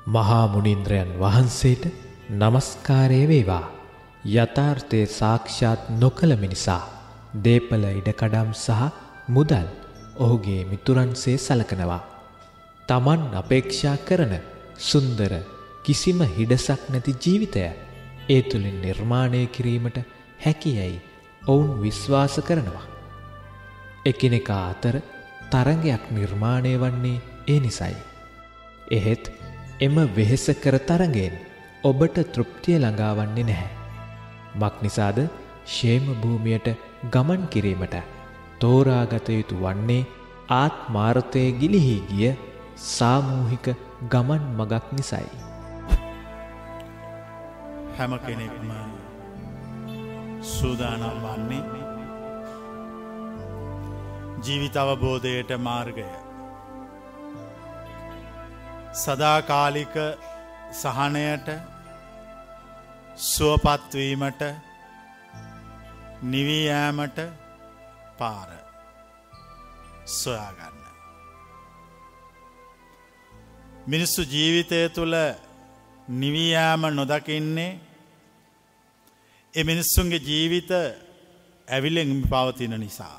මහා මුනින්ද්‍රයන් වහන්සේට নমස්කාරය වේවා. යථාර්ථයේ සාක්ෂාත් නොකළ මිනිසා දීපල ඉඩකඩම් සහ මුදල් ඔහුගේ මිතුරන්සේ සලකනවා. Taman අපේක්ෂා කරන සුන්දර කිසිම හිඩසක් නැති ජීවිතය ඒ තුලින් නිර්මාණය කිරීමට හැකියයි ඔවුන් විශ්වාස කරනවා. එකිනෙකා අතර තරඟයක් නිර්මාණය වන්නේ ඒ නිසයි. එහෙත් එම වෙහෙසකර තරඟෙන් ඔබට තෘප්තිය ළඟාවන්නේ නැහැ. මක් නිසාද ෂේම භූමියට ගමන් කිරීමට තෝරාගත යුතු වන්නේ ආත්මාර්ථයේ ගිලිහි ගිය සාමූහික ගමන් මගක් නිසයි. හැම කෙනෙක්ම සූදානම් වන්නේ ජීවිත අවබෝධයට මාර්ගය. සදාකාලික සහනයට සුවපත්වීමට නිවී යෑමට පාර සොයාගන්න. මිනිස්සු ජීවිතය තුළ නිවී යෑම නොදකින්නේ ඒ මිනිස්සුන්ගේ ජීවිත ඇවිලෙන් පවතින නිසා.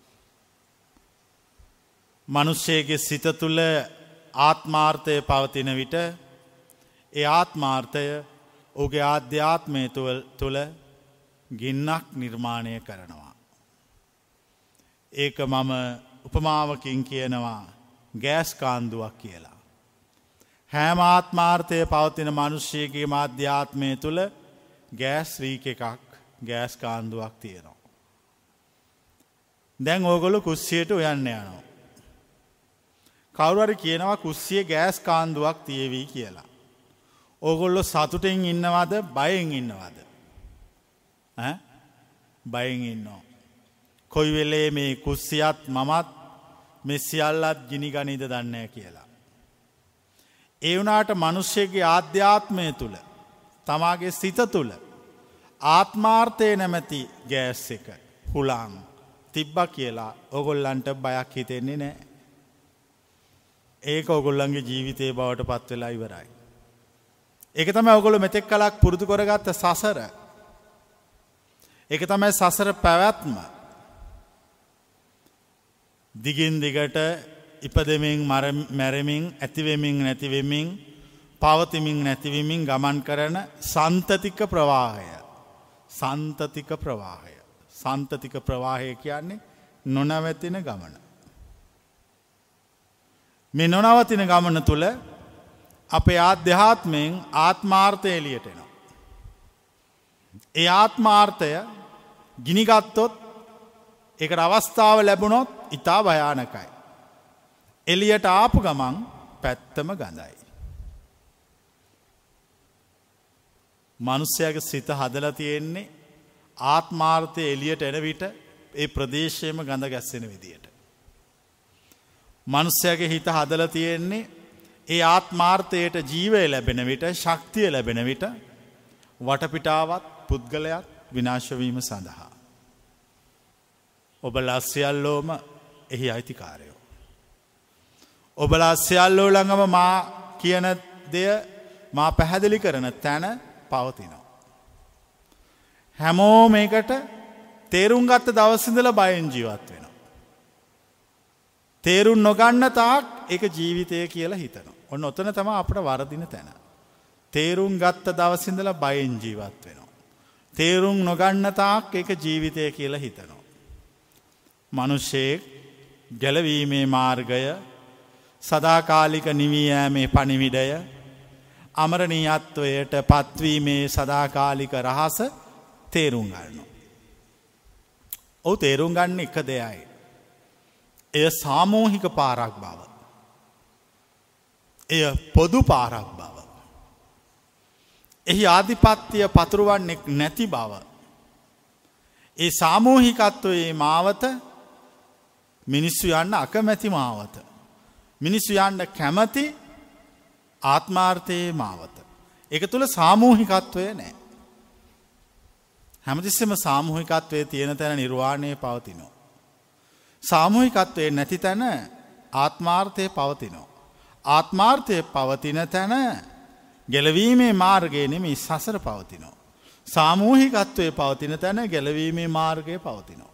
මනුෂ්‍යයේ සිත තුළ ආත්මාර්ථය පවතින විට ඒ ආත්මාර්ථය ඔහුගේ ආධ්‍යාත්මය තුළ ගින්නක් නිර්මාණය කරනවා. ඒක මම උපමාවකින් කියනවා ගෑස් කාන්දුවක් කියලා. හැම ආත්මාර්ථය පවතින මනුෂ්‍යයගේ ආධ්‍යාත්මය තුළ ගෑස් රීක එකක් ගෑස් කාන්දුවක් තියෙනවා. දැන් ඕගොල්ලෝ කුස්සියට උයන්න යනවා. කවුරු හරි කියනවා කුස්සියේ ගෑස් කාන්දුවක් තියේවි කියලා. ඕගොල්ලෝ සතුටින් ඉන්නවද බයෙන් ඉන්නවද? බයෙන් ඉන්නවා. කොයි වෙලේ මේ කුස්සියත් මමත් මේ සියල්ලත් ගිනි ගනිද දන්නේ කියලා. ඒ වුණාට මිනිස්සෙගේ ආධ්‍යාත්මය තුල තමාගේ සිත තුල ආත්මාර්ථය නැමැති ගෑස් එක හුලං තිබ්බා කියලා ඕගොල්ලන්ට බයක් හිතෙන්නේ නැහැ. ඒක ඔයගොල්ලන්ගේ ජීවිතේ බවට පත් වෙලා ඉවරයි. ඒක තමයි ඔයගොල්ලෝ මෙතෙක් කලක් පුරුදු කරගත්ත සසර. ඒක තමයි සසර පැවැත්ම. දිගින් දිගට ඉපදෙමින් මැරෙමින් ඇති වෙමින් නැති වෙමින් පවතිමින් නැති වෙමින් ගමන් කරන සන්තතික ප්‍රවාහය. සන්තතික ප්‍රවාහය. සන්තතික ප්‍රවාහය කියන්නේ නොනවතින ගමන. මේ නොනවතින ගමන තුළ අපේ ආධ්‍යාත්මයෙන් ආත්මාර්ථය එළියට එනවා. ඒ ආත්මාර්ථය ගිනිගත්තොත් ඒකට අවස්ථාව ලැබුණොත් ඉතා භයානකයි. එළියට ආපු ගමන් පැත්තම ගඳයි. මනුස්සයාගේ සිත හදලා තියෙන්නේ ආත්මාර්ථය එළියට එන විට ඒ ප්‍රදේශයේම ගඳ ගැස්සෙන විදියට. මනුස්සයාගේ හිත හදලා තියෙන්නේ ඒ ආත්මාර්ථයට ජීවය ලැබෙන විට ශක්තිය ලැබෙන විට වටපිටාවත් පුද්ගලයාත් විනාශ වීම සඳහා. ඔබලා සියල්ලෝම එහි අයිතිකාරයෝ. ඔබලා සියල්ලෝ ළඟම මා කියන දෙය මා පැහැදිලි කරන තැන පවතිනවා. හැමෝම මේකට තේරුම් ගත්ත දවස් ඉඳලා බයෙන් ජීවත් වෙනවා. තේරුම් නොගන්න තාක් ඒක ජීවිතය කියලා හිතනවා. ඔන්න ඔතන තමයි අපට වරදින තැන. තේරුම් ගත්ත දවස් ඉඳලා බයෙන් ජීවත් වෙනවා. තේරුම් නොගන්න තාක් ඒක ජීවිතය කියලා හිතනවා. මිනිසෙක් ගැලවීමේ මාර්ගය සදාකාලික නිවී යෑමේ පණිවිඩය අමරණීයත්වයට පත්වීමේ සදාකාලික රහස තේරුම් ගන්නවා. ඔව් තේරුම් ගන්න එක දෙයයි. එය සාමූහික පාරක් බව. එය පොදු පාරක් බව. එහි ආධිපත්‍ය පතුරවන්නේ නැති බව. ඒ සාමූහිකත්වයේ මාවත මිනිස්සු යන්න අකමැති මාවත. මිනිස්සු යන්න කැමති ආත්මාර්ථයේ මාවත. ඒක තුල සාමූහිකත්වය නැහැ. හැමතිස්සෙම සාමූහිකත්වයේ තියෙන තැන නිර්වාණය පවතිනවා. සාමූහිකත්වයේ නැති තැන ආත්මාර්ථය පවතිනවා. ආත්මාර්ථය පවතින තැන ගැලවීමේ මාර්ගය නෙමෙයි සසර පවතිනවා. සාමූහිකත්වයේ පවතින තැන ගැලවීමේ මාර්ගය පවතිනවා.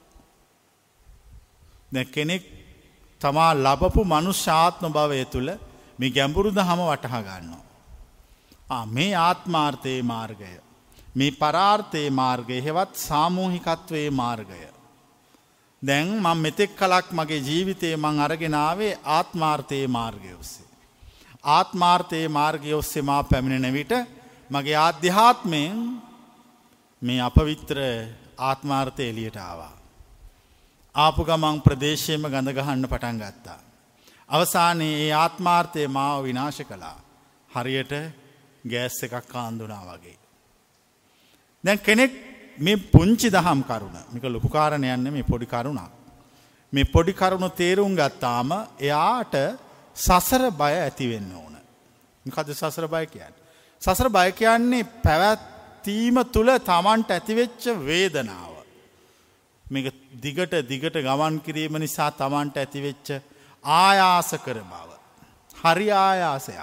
දැන් කෙනෙක් තමා ලබපු මනුෂ්‍යාත්ම භවය තුළ මේ ගැඹුරු දහම වටහා ගන්නවා. මේ ආත්මාර්ථයේ මාර්ගය, මේ පරාර්ථයේ මාර්ගය, හෙවත් සාමූහිකත්වයේ මාර්ගය. දැන් මම මෙතෙක් කලක් මගේ ජීවිතේ මං අරගෙන ආවේ ආත්මාර්ථයේ මාර්ගය ඔස්සේ. ආත්මාර්ථයේ මාර්ගය ඔස්සේ මා පැමිණෙන විට මගේ ආධ්‍යාත්මයෙන් මේ අපවිත්‍ර ආත්මාර්ථය එළියට ආවා. ආපු ගමන් ප්‍රදේශයේම ගඳ ගහන්න පටන් ගත්තා. අවසානයේ ඒ ආත්මාර්ථය මාව විනාශ කළා. හරියට ගෑස් එකක් ආන්දුනා වගේ. දැන් කෙනෙක් මේ පුංචි දහම් කරුණ, මේක ලොකු කාරණයක් නෙමෙයි, පොඩි කරුණක්. මේ පොඩි කරුණ තේරුම් ගත්තාම එයාට සසර බය ඇති වෙන්න ඕන. මොකද සසර බය කියන්නේ? සසර බය කියන්නේ පැවැත්ම තුල Tamanට ඇතිවෙච්ච වේදනාව. මේක දිගට ගමන් කිරීම නිසා Tamanට ඇතිවෙච්ච ආයාස කර බව. හරි ආයාසයක්.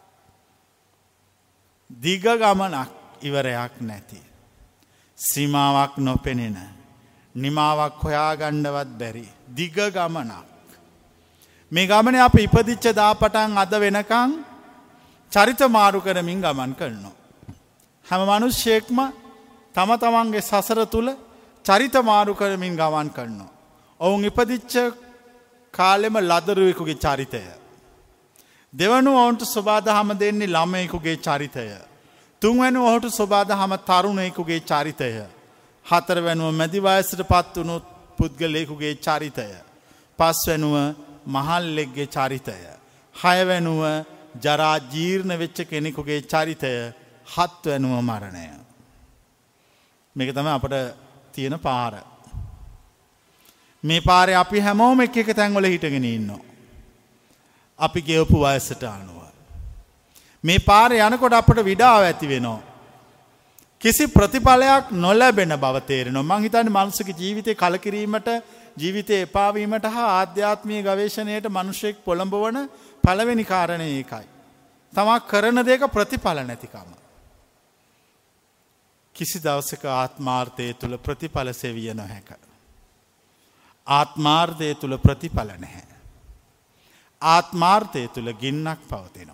දිග ගමනක් ඉවරයක් නැති. සීමාවක් නොපෙනෙන, නිමාවක් හොයාගන්නවත් බැරි දිග ගමනක්. මේ ගමනේ අපි ඉපදිච්ච දාපටන් අද වෙනකන් චරිත මාරු කරමින් ගමන් කරනවා. හැම මිනිස්සෙක්ම තම තමන්ගේ සසර තුල චරිත මාරු කරමින් ගමන් කරනවා. ඔවුන් ඉපදිච්ච කාලෙම ලදරුවෙකුගේ චරිතය. දෙවනුව ඔවුන්ට සබාදහම දෙන්නේ ළමයෙකුගේ චරිතය. තුන්වැනුව ඔහුට සබාදහම තරුණයෙකුගේ චරිතය. හතරවැනුව මැදි වයසටපත් වුණු පුද්ගලයෙකුගේ චරිතය. පස්වැනුව මහල්ලෙක්ගේ චරිතය. හයවැනුව ජරා ජීර්ණ වෙච්ච කෙනෙකුගේ චරිතය. හත්වැනුව මරණය. මේක තමයි අපට තියෙන පාර. මේ පාරේ අපි හැමෝම එක තැන්වල හිටගෙන ඉන්නවා. අපි ගෙවපු වයසට අනුව. මේ පාරේ යනකොට අපට විඩාව ඇති වෙනවා. කිසි ප්‍රතිඵලයක් නොලැබෙන බව තේරෙනවා. මං හිතන්නේ මානසික ජීවිතේ කලකිරීමට, ජීවිතේ එපා වීමට හා ආධ්‍යාත්මීය ගවේෂණයට මිනිසෙක් පොළඹවන පළවෙනි කාරණේ ඒකයි. තමා කරන දේක ප්‍රතිඵල නැතිකම. කිසි දවසක ආත්මාර්ථය තුල ප්‍රතිඵල සෙවිය නොහැක. ආත්මාර්ථය තුල ප්‍රතිඵල නැහැ. ආත්මාර්ථය තුල ගින්නක් පවතිනවා.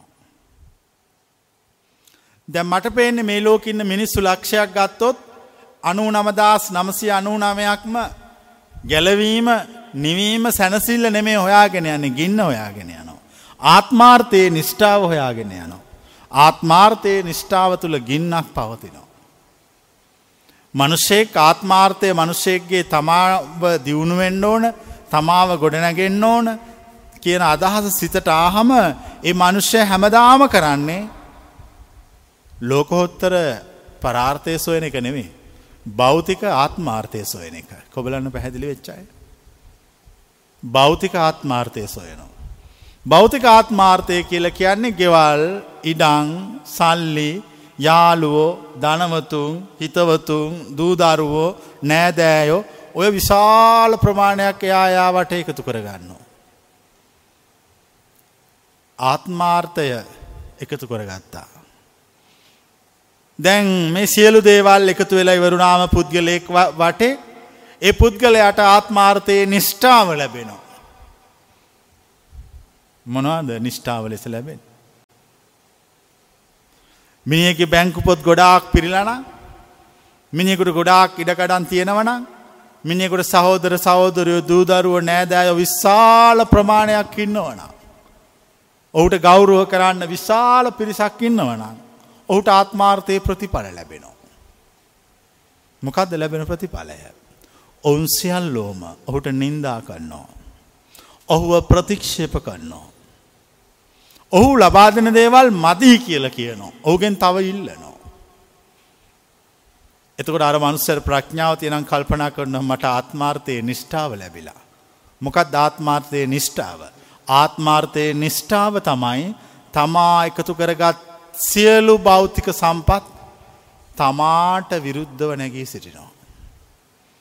දැන් මට පේන්නේ මේ ලෝකෙ ඉන්න මිනිස්සු ලක්ෂයක් ගත්තොත් 99999ක්ම ගැලවීම, නිවීම, සැනසෙල්ල නෙමෙයි හොයාගෙන යන්නේ, ගින්න හොයාගෙන යනවා. ආත්මාර්ථයේ නිෂ්ඨාව හොයාගෙන යනවා. ආත්මාර්ථයේ නිෂ්ඨාව තුල ගින්නක් පවතිනවා. මිනිසෙක් ආත්මාර්ථය මිනිසෙක්ගේ තමාව දියුණු වෙන්න ඕන, තමාව ගොඩනගෙන්න ඕන කියන අදහස සිතට ආවම ඒ මිනිස්සයා හැමදාම කරන්නේ ලෝකෝත්තර පරාර්ථය සොයන එක නෙමෙයි, භෞතික ආත්මාර්ථය සොයන එක. කොබලන්න පැහැදිලි වෙච්ච අය. භෞතික ආත්මාර්ථය සොයනවා. භෞතික ආත්මාර්ථය කියලා කියන්නේ ගෙවල්, ඉඩම්, සල්ලි, යාළුවෝ, ධනවතුන්, හිතවතුන්, දූ දරුවෝ, නෑදෑයෝ, ඔය විශාල ප්‍රමාණයක් එයා වට එකතු කරගන්නවා. ආත්මාර්ථය එකතු කරගත්තා. දැන් මේ සියලු දේවල් එකතු වෙලා ඉවරුනාම පුද්ගලයෙක් වටේ ඒ පුද්ගලයාට ආත්මාර්ථයේ නිෂ්ඨාව ලැබෙනවා. මොනවද නිෂ්ඨාව ලෙස ලැබෙන්නේ? මිනිහෙක්ගේ බැංකු පොත් ගොඩාක් පිරීලා නම්, මිනිහෙකුට ගොඩාක් ඉඩකඩම් තියෙනවා නම්, මිනිහෙකුට සහෝදර සහෝදරියෝ, දූ දරුවෝ, නෑදෑයෝ විශාල ප්‍රමාණයක් ඉන්නවනම්, ඔහුට ගෞරව කරන්න විශාල පිරිසක් ඉන්නවනම්, ඔහුට ආත්මාර්ථයේ ප්‍රතිඵල ලැබෙනවා. මොකද්ද ලැබෙන ප්‍රතිඵලය? ඔවුන් සියල්ලෝම ඔහුට නිඳා කරනවා. ඔහුව ප්‍රතික්ෂේප කරනවා. ඔහු ලබා දෙන දේවල් මදි කියලා කියනවා. ඔහුගෙන් තව ඉල්ලනවා. එතකොට අර මනුස්සයර ප්‍රඥාව තියෙනම් කල්පනා කරනවා මට ආත්මාර්ථයේ නිෂ්ඨාව ලැබිලා. මොකක්ද ආත්මාර්ථයේ නිෂ්ඨාව? ආත්මාර්ථයේ නිෂ්ඨාව තමයි තමා එකතු කරගත් සියලු භෞතික සම්පත් තමාට විරුද්ධව නැගී සිටිනවා.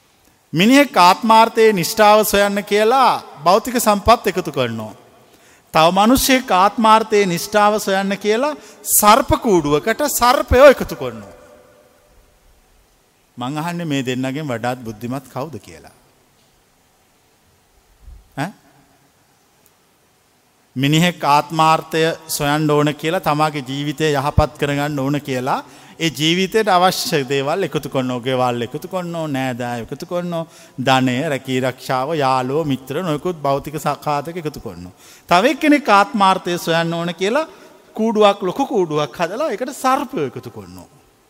මිනිහෙක් ආත්මාර්ථයේ නිෂ්ඨාව සොයන්න කියලා භෞතික සම්පත් එකතු කරනවා. තව මිනිස්සෙක් ආත්මාර්ථයේ නිෂ්ඨාව සොයන්න කියලා සර්ප කූඩුවකට සර්පයෝ එකතු කරනවා. මං අහන්නේ මේ දෙන්නගෙන් වඩාත් බුද්ධිමත් කවුද කියලා. මිනිහෙක් ආත්මාර්ථය සොයන්න ඕන කියලා තමාගේ ජීවිතය යහපත් කරගන්න ඕන කියලා ඒ ජීවිතයට අවශ්‍ය දේවල් එකතු කරනවා. ගෙවල් එකතු කරනවා, නෑදෑයෝ එකතු කරනවා, ධනය, රැකී රක්ෂාව, යාළුවෝ, මිත්‍ර නොයෙකුත් භෞතික සාඛාතක එකතු කරනවා. තව එක්කෙනෙක් ආත්මාර්ථය සොයන්න ඕන කියලා කූඩුවක්, ලොකු කූඩුවක් හදලා ඒකට සර්පයෝ එකතු කරනවා.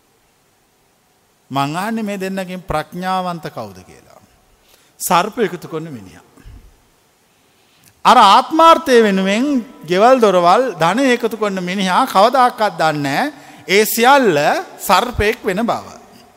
මං අහන්නේ මේ දෙන්නගෙන් ප්‍රඥාවන්ත කවුද කියලා. සර්ප එකතු කරන මිනිහා. අර ආත්මාර්ථය වෙනුවෙන් ගෙවල් දොරවල් ධන එකතු කරන මිනිහා කවදාකවත් දන්නේ ඒ සියල්ල සර්පෙක් වෙන බව.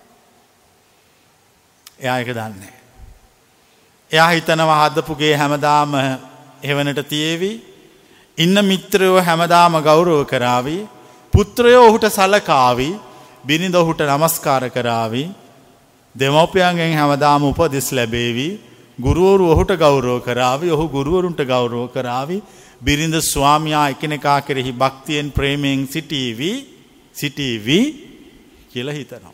එයා ඒක දන්නේ. එයා හිතනවා හදපුගේ හැමදාම එවනට තියේවි. ඉන්න මිත්‍රයෝ හැමදාම ගෞරව කරાવી. පුත්‍රයෝ ඔහුට සලකාවි. බිරිඳ ඔහුට නමස්කාර කරાવી. දෙමව්පියන්ගෙන් හැමදාම උපදෙස් ලැබේවි. ගුරුවරු ඔහුට ගෞරව කරાવી. ඔහු ගුරුවරුන්ට ගෞරව කරાવી. බිරිඳ ස්වාමියා එකිනෙකා කෙරෙහි භක්තියෙන් ප්‍රේමයෙන් සිටීවි කියලා හිතනවා.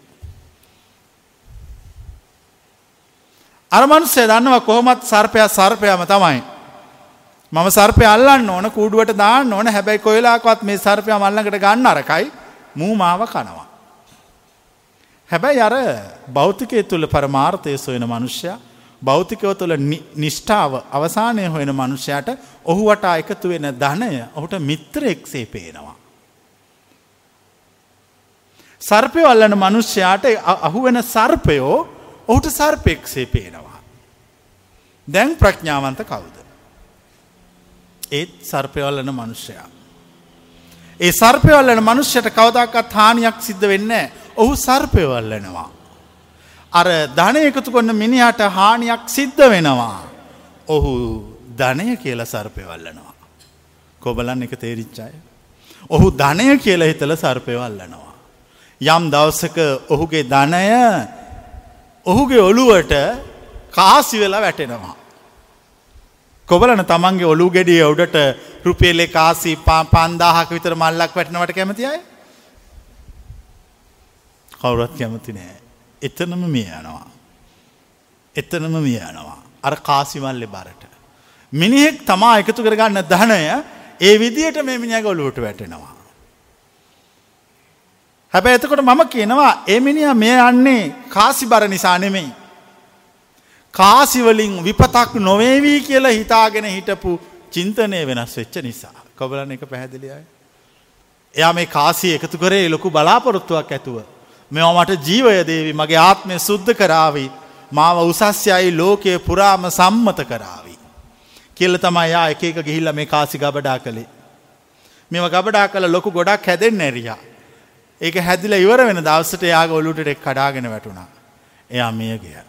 අර මිනිස්සයා දන්නවා කොහොමත් සර්පයාම තමයි. මම සර්පයා අල්ලන්න ඕන, කූඩුවට දාන්න ඕන. හැබැයි කොයිලාකවත් මේ සර්පයා මල්ලකට ගන්න අරකයි මූ මාව කනවා. හැබැයි අර භෞතිකයේ තුල පරමාර්ථය සොයන මිනිසයා, භෞතිකව තුළ නිෂ්ඨාව අවසානය හොයන මනුෂ්‍යයට ඔහු වටා එකතු වෙන ධනය ඔහුට මිත්‍රයෙක්සේ පේනවා. සර්පයෝ අල්ලන මනුෂ්‍යයාට අහුවෙන සර්පයෝ ඔහුට සර්පෙක්සේ පේනවා. දැන් ප්‍රඥාවන්ත කවුද? ඒත් සර්පයෝ අල්ලන මනුෂ්‍යයා. ඒ සර්පයෝ අල්ලන මනුෂ්‍යයට කවදාකවත් හානියක් සිද්ධ වෙන්නේ නැහැ. ඔහු සර්පයෝ අල්ලනවා. අර ධනය එකතු කරන මිනිහට හානියක් සිද්ධ වෙනවා. ඔහු ධනය කියලා සර්පය අල්ලනවා. කොබලන් එක තේරිච්ච අය. ඔහු ධනය කියලා හිතලා සර්පය අල්ලනවා. යම් දවසක ඔහුගේ ධනය ඔහුගේ ඔළුවට කාසි වෙලා වැටෙනවා. කොබලන තමන්ගේ ඔළුව ගෙඩිය උඩට රුපියල් කාසි 5000ක විතර මල්ලක් වැටෙනවට කැමති අය? කවුරුත් කැමති නෑ. එතනම මිය යනවා. අර කාසි මල්ලේ බරට. මිනිහෙක් තමා එකතු කරගන්න ධනය ඒ විදියට මේ මිනිහාගේ ඔළුවට වැටෙනවා. හැබැයි එතකොට මම කියනවා ඒ මිනිහා මේ යන්නේ කාසි බර නිසා නෙමෙයි. කාසි වලින් විපතක් නොවේවි කියලා හිතාගෙන හිටපු චින්තනය වෙනස් වෙච්ච නිසා. කොබලන් එක පැහැදිලියයි. එයා මේ කාසිය එකතු කරේ ලොකු බලාපොරොත්තුවක් ඇතුව. මෙවා මට ජීවය දේවි, මගේ ආත්මය සුද්ධ කරાવી, මාව උසස්යයි ලෝකයේ පුරාම සම්මත කරાવી කියලා තමයි යා එක එක ගිහිල්ලා මේ කාසි ගබඩා කළේ. මේව ගබඩා කළා ලොකු ගොඩක් හැදෙන්න ඇරියා. ඒක හැදිලා ඉවර වෙන දවසට යාගේ ඔලුවට එක් කඩාගෙන වැටුණා. එයා මිය ගියා.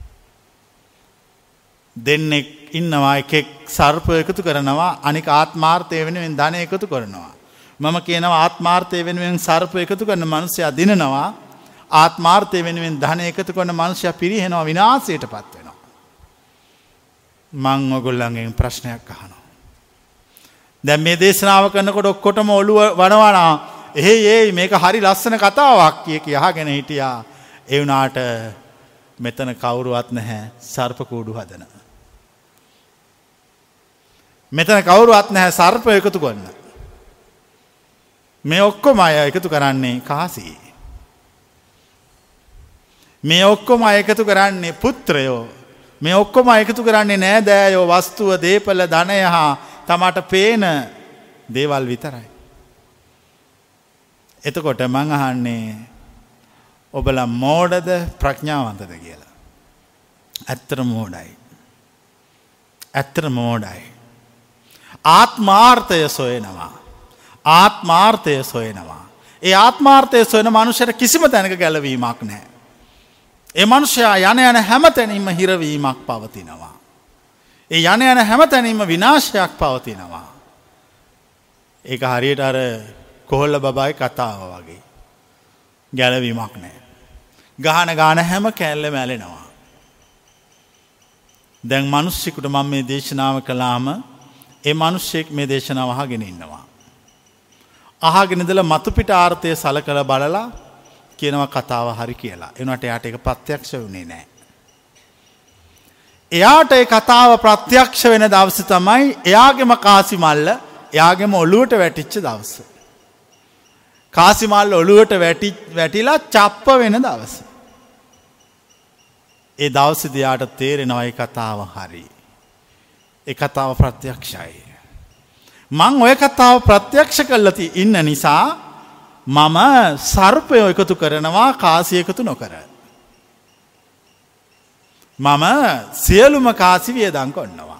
දෙන්නෙක් ඉන්නවා, එකෙක් සර්ප එකතු කරනවා, අනික ආත්මාර්ථය වෙනුවෙන් ධන එකතු කරනවා. මම කියනවා ආත්මාර්ථය වෙනුවෙන් සර්ප එකතු කරන මිනිසයා දිනනවා, ආත්මාර්ථය වෙනුවෙන් ධන එකතු කරන මනුෂ්‍යයා පිරිහෙනවා, විනාශයට පත් වෙනවා. මං ඔයගොල්ලන්ගෙන් ප්‍රශ්නයක් අහනවා. දැන් මේ දේශනාව කරනකොට ඔක්කොටම ඔළුව වනවනා, එහෙයි මේක හරි ලස්සන කතාවක් කිය අහගෙන හිටියා. ඒ වුණාට මෙතන කවුරුවත් නැහැ සර්ප කූඩු හදන. මෙතන කවුරුවත් නැහැ සර්ප එකතු කරන. මේ ඔක්කොම අය එකතු කරන්නේ කාසි. මේ ඔක්කොම එකතු කරන්නේ පුත්‍රයෝ. මේ ඔක්කොම එකතු කරන්නේ නෑදෑයෝ, වස්තුව, දීපල, ධනය හා තමාට පේන දේවල් විතරයි. එතකොට මං අහන්නේ ඔබලා මෝඩද ප්‍රඥාවන්තද කියලා. ඇත්තටම මෝඩයි. ආත්මාර්ථය සොයනවා. ඒ ආත්මාර්ථය සොයන මනුෂ්‍යයට කිසිම තැනක ගැලවීමක් නැහැ. ඒ මනුෂ්‍යයා යන හැම තැනින්ම හිරවීමක් පවතිනවා. ඒ යන හැම තැනින්ම විනාශයක් පවතිනවා. ඒක හරියට අර කොහොල්ල බබායි කතාව වගේ. ගැලවීමක් නැහැ. ගාන හැම කැල්ලම ඇලෙනවා. දැන් මිනිස්සුන්ට මම මේ දේශනාව කළාම ඒ මිනිස්සෙක් මේ දේශනාව අහගෙන ඉන්නවා. අහගෙන ඉඳලා මතු පිට ආර්ථය සලකලා බලලා කියනවා කතාව හරි කියලා. ඒ වුණාට එයාට ඒක ප්‍රත්‍යක්ෂ වුණේ නැහැ. එයාට ඒ කතාව ප්‍රත්‍යක්ෂ වෙන දවස තමයි එයාගේම කාසි මල්ල එයාගේම ඔළුවට වැටිච්ච දවස. කාසි මල්ල ඔළුවට වැටිලා චප්ප වෙන දවස. ඒ දවසේදී යාට තේරෙනවා ඒ කතාව හරි. ඒ කතාව ප්‍රත්‍යක්ෂයි. මං ඔය කතාව ප්‍රත්‍යක්ෂ කරලා ඉන්න නිසා මම සර්පය එකතු කරනවා කාසි එකතු නොකර. මම සියලුම කාසි වියදම් කරනවා.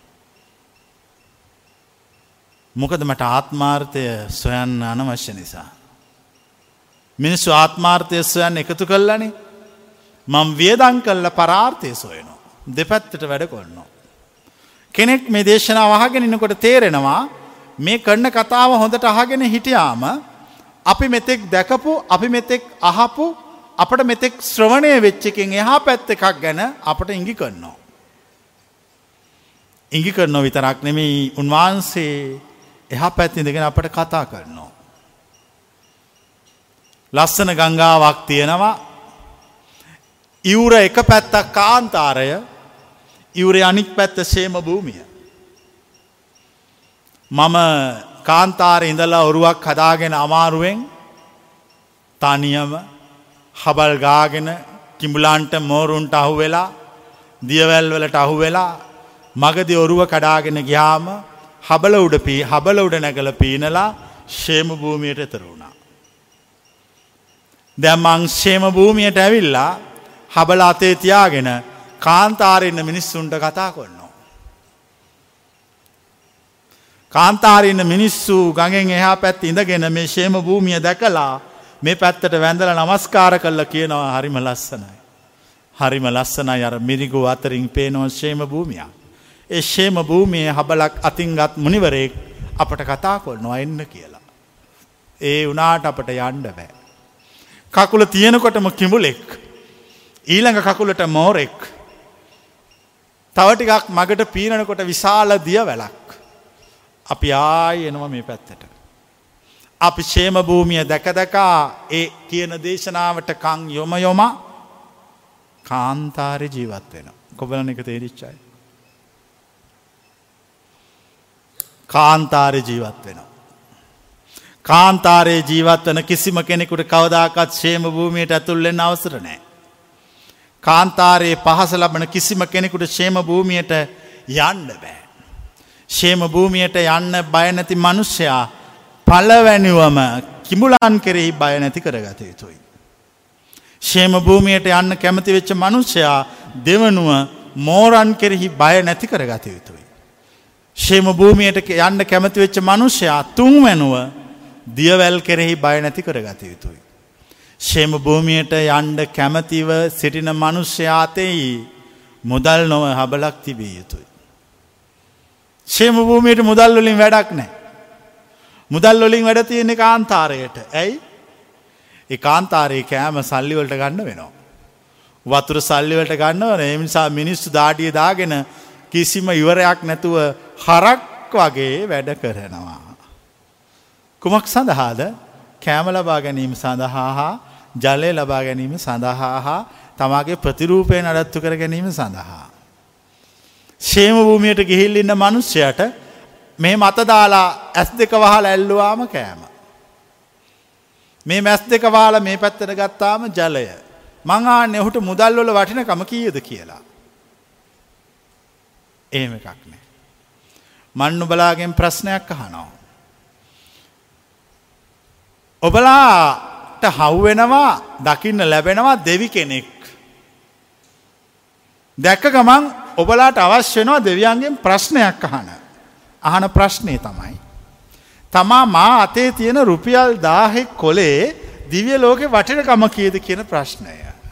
මොකද මට ආත්මාර්ථය සොයන්න අනවශ්‍ය නිසා. මිනිස්සු ආත්මාර්ථය සොයන්න එකතු කළානේ. මම වියදම් කළා පරාර්ථය සොයනවා. දෙපැත්තට වැඩ කරනවා. කෙනෙක් මේ දේශනාව අහගෙන ඉන්නකොට තේරෙනවා මේ කරන කතාව හොඳට අහගෙන හිටියාම අපි මෙතෙක් දැකපු අපි මෙතෙක් අහපු අපට මෙතෙක් ශ්‍රවණය වෙච්ච එකෙන් එහා පැත්ත එකක් ගැන අපට ඉඟි කරනවා. ඉඟි කරනවා විතරක් නෙමෙයි උන්වහන්සේ එහා පැත්තේ ඉඳගෙන අපට කතා කරනවා. ලස්සන ගංගාවක් තියෙනවා. ඉවුර එක පැත්තක් කාන්තාරය, ඉවුරේ අනික් පැත්ත ෂේම භූමිය. මම කාන්තාරේ ඉඳලා ඔරුවක් හදාගෙන අමාරුවෙන් තනියම හබල් ගාගෙන කිඹුලන්ට මෝරුන්ට අහු වෙලා දියවැල් වලට අහු වෙලා මගදී ඔරුව කඩාගෙන ගියාම හබල උඩ නැගලා පීනලා ෂේම භූමියට එතර වුණා. දැන් මං ෂේම භූමියට ඇවිල්ලා හබල අතේ තියාගෙන කාන්තාරේ ඉන්න මිනිස්සුන්ට කතා කරනවා. කාන්තාරේ ඉන්න මිනිස්සු ගඟෙන් එහා පැත්තේ ඉඳගෙන මේ ෂේම භූමිය දැකලා මේ පැත්තට වැඳලා නමස්කාර කළා කියනවා හරිම ලස්සනයි. හරිම ලස්සනයි අර මිරිගු අතරින් පේන ෂේම භූමිය. ඒ ෂේම භූමියේ හබලක් අතින්ගත් මුනිවරයෙක් අපට කතා කරනවා එන්න කියලා. ඒ උනාට අපට යන්න බෑ. කකුල තියෙනකොටම කිඹුලෙක්. ඊළඟ කකුලට මෝරෙක්. තව ටිකක් මගට පීනනකොට විශාල දියවැලක්. අපි ආයෙ එනවා මේ පැත්තට. අපි ෂේම භූමිය දැක ඒ කියන දේශනාවට කන් යොම කාන්තාරේ ජීවත් වෙනවා. කොබලන එක තේරිච්චයි. කාන්තාරේ ජීවත් වෙනවා. කාන්තාරේ ජීවත් වෙන කිසිම කෙනෙකුට කවදාකවත් ෂේම භූමියට ඇතුල් වෙන්න අවසර නැහැ. කාන්තාරේ පහස ලබන කිසිම කෙනෙකුට ෂේම භූමියට යන්න බෑ. ෂේම භූමියට යන්න බය නැති මිනිසයා පළවැනිවම කිඹුලන් කෙරෙහි බය නැති කරගත යුතුයි. ෂේම භූමියට යන්න කැමති වෙච්ච මිනිසයා දෙවනුව මෝරන් කෙරෙහි බය නැති කරගත යුතුයි. ෂේම භූමියට යන්න කැමති වෙච්ච මිනිසයා තුන්වැනුව දියවැල් කෙරෙහි බය නැති කරගත යුතුයි. ෂේම භූමියට යන්න කැමැතිව සිටින මිනිසයා අතෙහි මුදල් නොව හබලක් තිබිය යුතුයි. ෂේම භූමියට මුදල් වලින් වැඩක් නැහැ. මුදල් වලින් වැඩ තියෙන්නේ කාන්තාරයට. ඇයි? ඒ කාන්තාරේ කෑම සල්ලි වලට ගන්න වෙනවා. වතුර සල්ලි වලට ගන්නව. ඒ නිසා මිනිස්සු දාඩිය දාගෙන කිසිම ඉවරයක් නැතුව හරක් වගේ වැඩ කරනවා. කුමක් සඳහාද? කෑම ලබා ගැනීම සඳහා හා ජලය ලබා ගැනීම සඳහා හා තමාගේ ප්‍රතිරූපය නඩත්තු කර ගැනීම සඳහා. ෂේම භූමියට ගිහිල්ලා ඉන්න මිනිස්සයාට මේ මත දාලා ඇස් දෙක වහලා ඇල්ලුවාම කෑම. මේ මැස් දෙක වහලා මේ පැත්තට ගත්තාම ජලය. මං ආන්නේ ඔහුට මුදල් වල වටිනකම කීයද කියලා. එහෙම එකක් නෑ. මන් නුඹලාගෙන් ප්‍රශ්නයක් අහනවා. ඔබලාට හවුවෙනවා දකින්න ලැබෙනවා දෙවි කෙනෙක්. දැක්ක ගමන් ඔබලාට අවශ්‍ය වෙනවා දෙවියන්ගෙන් ප්‍රශ්නයක් අහන ප්‍රශ්නේ තමයි තමා මා අතේ තියෙන රුපියල් 1000 කොලේ දිව්‍ය ලෝකේ වටිනකම කීයද කියන ප්‍රශ්නය.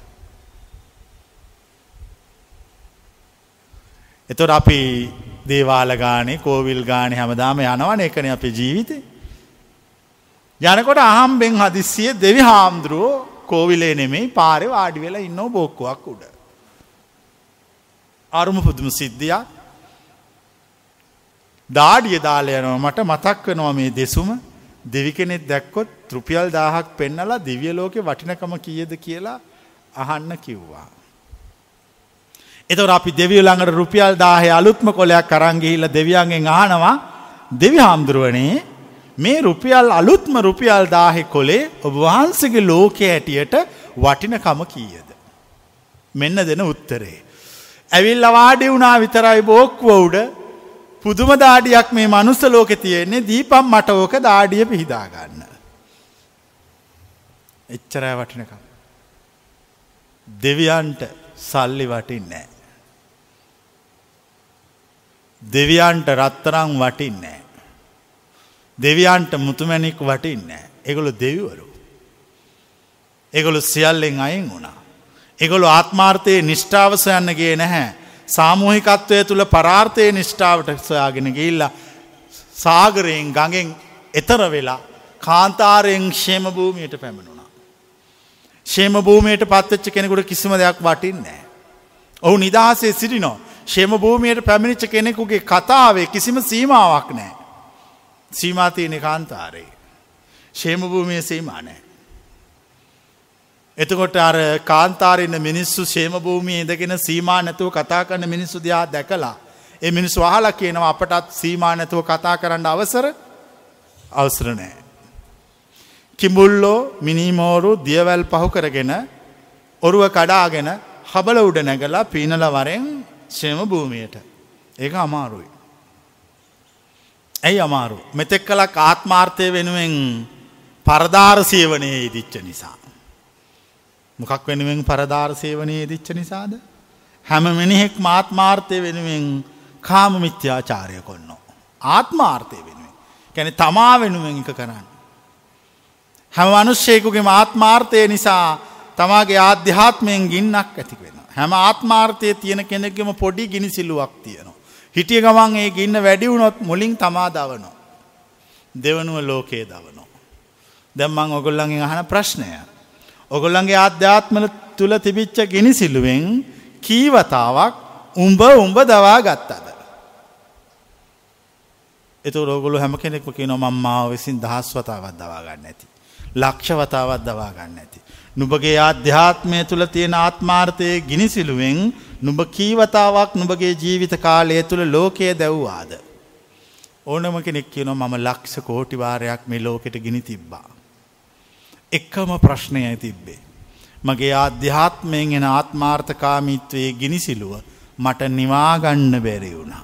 එතකොට අපි දේවාල ගානේ කෝවිල් ගානේ හැමදාම යනවනේ ඒකනේ අපේ ජීවිතේ. යනකොට අහම්බෙන් හදිස්සියේ දෙවි හාමුදුරුවෝ කෝවිලේ නෙමෙයි පාරේ වාඩි වෙලා ඉන්නව බොක්කුවක් උඩ. අරුම පුදුම සිද්ධියක්. දාඩිය දාලා යනවා. මට මතක් වෙනවා මේ දෙසුම දෙවි කෙනෙක් දැක්කොත් රුපියල් 1000ක් පෙන්නලා දිව්‍ය ලෝකේ වටිනකම කීයද කියලා අහන්න කිව්වා. එතකොට අපි දෙවියෝ ළඟට රුපියල් 1000 අලුත්ම කොලයක් අරන් ගිහිල්ලා දෙවියන්ගෙන් අහනවා දෙවි හාමුදුරුවනේ මේ රුපියල් අලුත්ම රුපියල් 1000 කොලේ ඔබ වහන්සේගේ ලෝකයේ හැටියට වටිනකම කීයද? මෙන්න දෙන උත්තරේ. ඇවිල්ලා වාඩි වුණා විතරයි බෝක්කුව උඩ පුදුම දාඩියක් මේ මනුස්ස ලෝකේ තියෙන්නේ. දීපම් මට ඕක දාඩිය පිහිදා ගන්න. එච්චරයි වටිනකම. දෙවියන්ට සල්ලි වටින්නේ නැහැ. දෙවියන්ට රත්තරන් වටින්නේ නැහැ. දෙවියන්ට මුතුමැණික් වටින්නේ නැහැ. ඒගොල්ලෝ දෙවිවරු. ඒගොල්ලෝ සියල්ලෙන් අයින් වුණා. ඒගොල්ලෝ ආත්මාර්ථයේ නිෂ්ඨාව සොයන්න ගියේ නැහැ. සාමූහිකත්වයේ තුල පරාර්ථයේ නිෂ්ඨාවට සොයාගෙන ගිහිල්ලා සාගරයෙන් ගඟෙන් එතර වෙලා කාන්තාරයෙන් ക്ഷേම භූමියට පැමිණුණා. ക്ഷേම භූමියට පත්වෙච්ච කෙනෙකුට කිසිම දෙයක් වටින්නේ නැහැ. ඔහු නිදහසේ සිටිනවා. ക്ഷേම භූමියට පැමිණිච්ච කෙනෙකුගේ කතාවේ කිසිම සීමාවක් නැහැ. සීමා තියෙන කාන්තාරේ. ക്ഷേම භූමියේ සීමා නැහැ. එතකොට අර කාන්තාරේ ඉන්න මිනිස්සු ക്ഷേම භූමියේ ඉඳගෙන සීමා නැතුව කතා කරන මිනිස්සු දිහා දැකලා ඒ මිනිස්සු අහලා කියනවා අපටත් සීමා නැතුව කතා කරන්න අවසර නැහැ. කිඹුල්ලෝ මිනිමෝරු දියවැල් පහු කරගෙන ඔරුව කඩාගෙන හබල උඩ නැගලා පීනලා වරෙන් ക്ഷേම භූමියට. ඒක අමාරුයි. ඇයි අමාරු? මෙතෙක් කලක් ආත්මාර්ථය වෙනුවෙන් පරදාර සේවනයේ යෙදිච්ච නිසා. මොකක් වෙනුවෙන් පරදාර සේවනයේ යෙදිච්ච නිසාද? හැම මිනිහෙක්ම ආත්මාර්ථය වෙනුවෙන් කාම මිත්‍යාචාරය කරනවා. ආත්මාර්ථය වෙනුවෙන්. කියන්නේ තමා වෙනුවෙන් එක කරන්නේ. හැම මිනිස්සෙකුගේම ආත්මාර්ථය නිසා තමාගේ ආධ්‍යාත්මයෙන් ගින්නක් ඇති වෙනවා. හැම ආත්මාර්ථයේ තියෙන කෙනෙක්ගේම පොඩි ගිනිසිලුවක් තියෙනවා. හිටිය ගමන් ඒ ගින්න වැඩි වුණොත් මුලින් තමා දවනවා. දෙවනුව ලෝකේ දවනවා. දැන් මම ඔයගොල්ලන්ගෙන් අහන ප්‍රශ්නය. ඔයගොල්ලන්ගේ ආධ්‍යාත්ම තුල තිබිච්ච ගිනිසිලුවෙන් කී වතාවක් උඹ දවා ගත්තද? ඒතකොට ඔයගොල්ලෝ හැම කෙනෙක්ම කියනවා මම මාව විසින් 10 වතාවක් දවා ගන්න ඇති. ලක්ෂ වතාවක් දවා ගන්න ඇති. නුඹගේ ආධ්‍යාත්මය තුල තියෙන ආත්මාර්ථයේ ගිනිසිලුවෙන් නුඹ කී වතාවක් නුඹගේ ජීවිත කාලය තුල ලෝකයේ දැවුවාද? ඕනම කෙනෙක් කියනවා මම ලක්ෂ කෝටි වාරයක් මේ ලෝකෙට ගිනි තිබ්බා. එකම ප්‍රශ්නයයි තිබ්බේ. මගේ ආධ්‍යාත්මයෙන් එන ආත්මාර්ථකාමීත්වයේ ගිනිසිලුව මට නිවා ගන්න බැරි වුණා.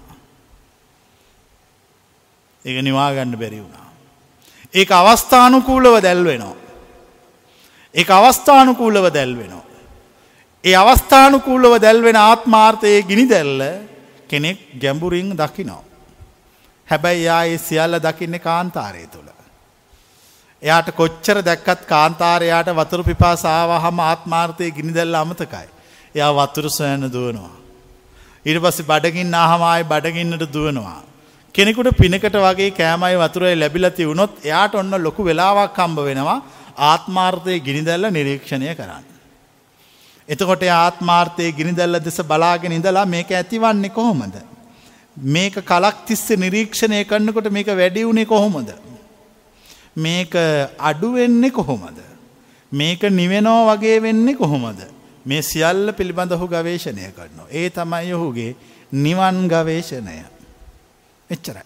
ඒක නිවා ගන්න බැරි වුණා. ඒක අවස්ථානුකූලව දැල් වෙනවා. ඒක අවස්ථානුකූලව දැල් වෙනවා. ඒ අවස්ථානුකූලව දැල් වෙන ආත්මාර්ථයේ ගිනි දැල්ල කෙනෙක් ගැඹුරින් දකිනවා. හැබැයි යා ඒ සියල්ල දකින්නේ කාන්තාරය තුල. එයාට කොච්චර දැක්කත් කාන්තාරයට වතුර පිපාස ආවහම ආත්මාර්ථයේ ගිනි දැල්ල අමතකයි. එයා වතුර සොයන්න දුවනවා. ඊට පස්සේ බඩගින්න ආවම ආයි බඩගින්නට දුවනවා. කෙනෙකුට පිනකට වගේ කෑමයි වතුරයි ලැබිලා තියුණොත් එයාට ඔන්න ලොකු වෙලාවක් හම්බ වෙනවා ආත්මාර්ථයේ ගිනි දැල්ල නිරීක්ෂණය කරන්න. එතකොට ආත්මාර්ථයේ ගිනි දැල්ල දෙස බලාගෙන ඉඳලා මේක ඇතිවන්නේ කොහොමද? මේක කලක් තිස්සේ නිරීක්ෂණය කරනකොට මේක වැඩි වුණේ කොහොමද? මේක අඩු වෙන්නේ කොහොමද? මේක නිවෙනවා වගේ වෙන්නේ කොහොමද? මේ සියල්ල පිළිබඳව ඔහු ගවේෂණය කරනවා. ඒ තමයි ඔහුගේ නිවන් ගවේෂණය. එච්චරයි.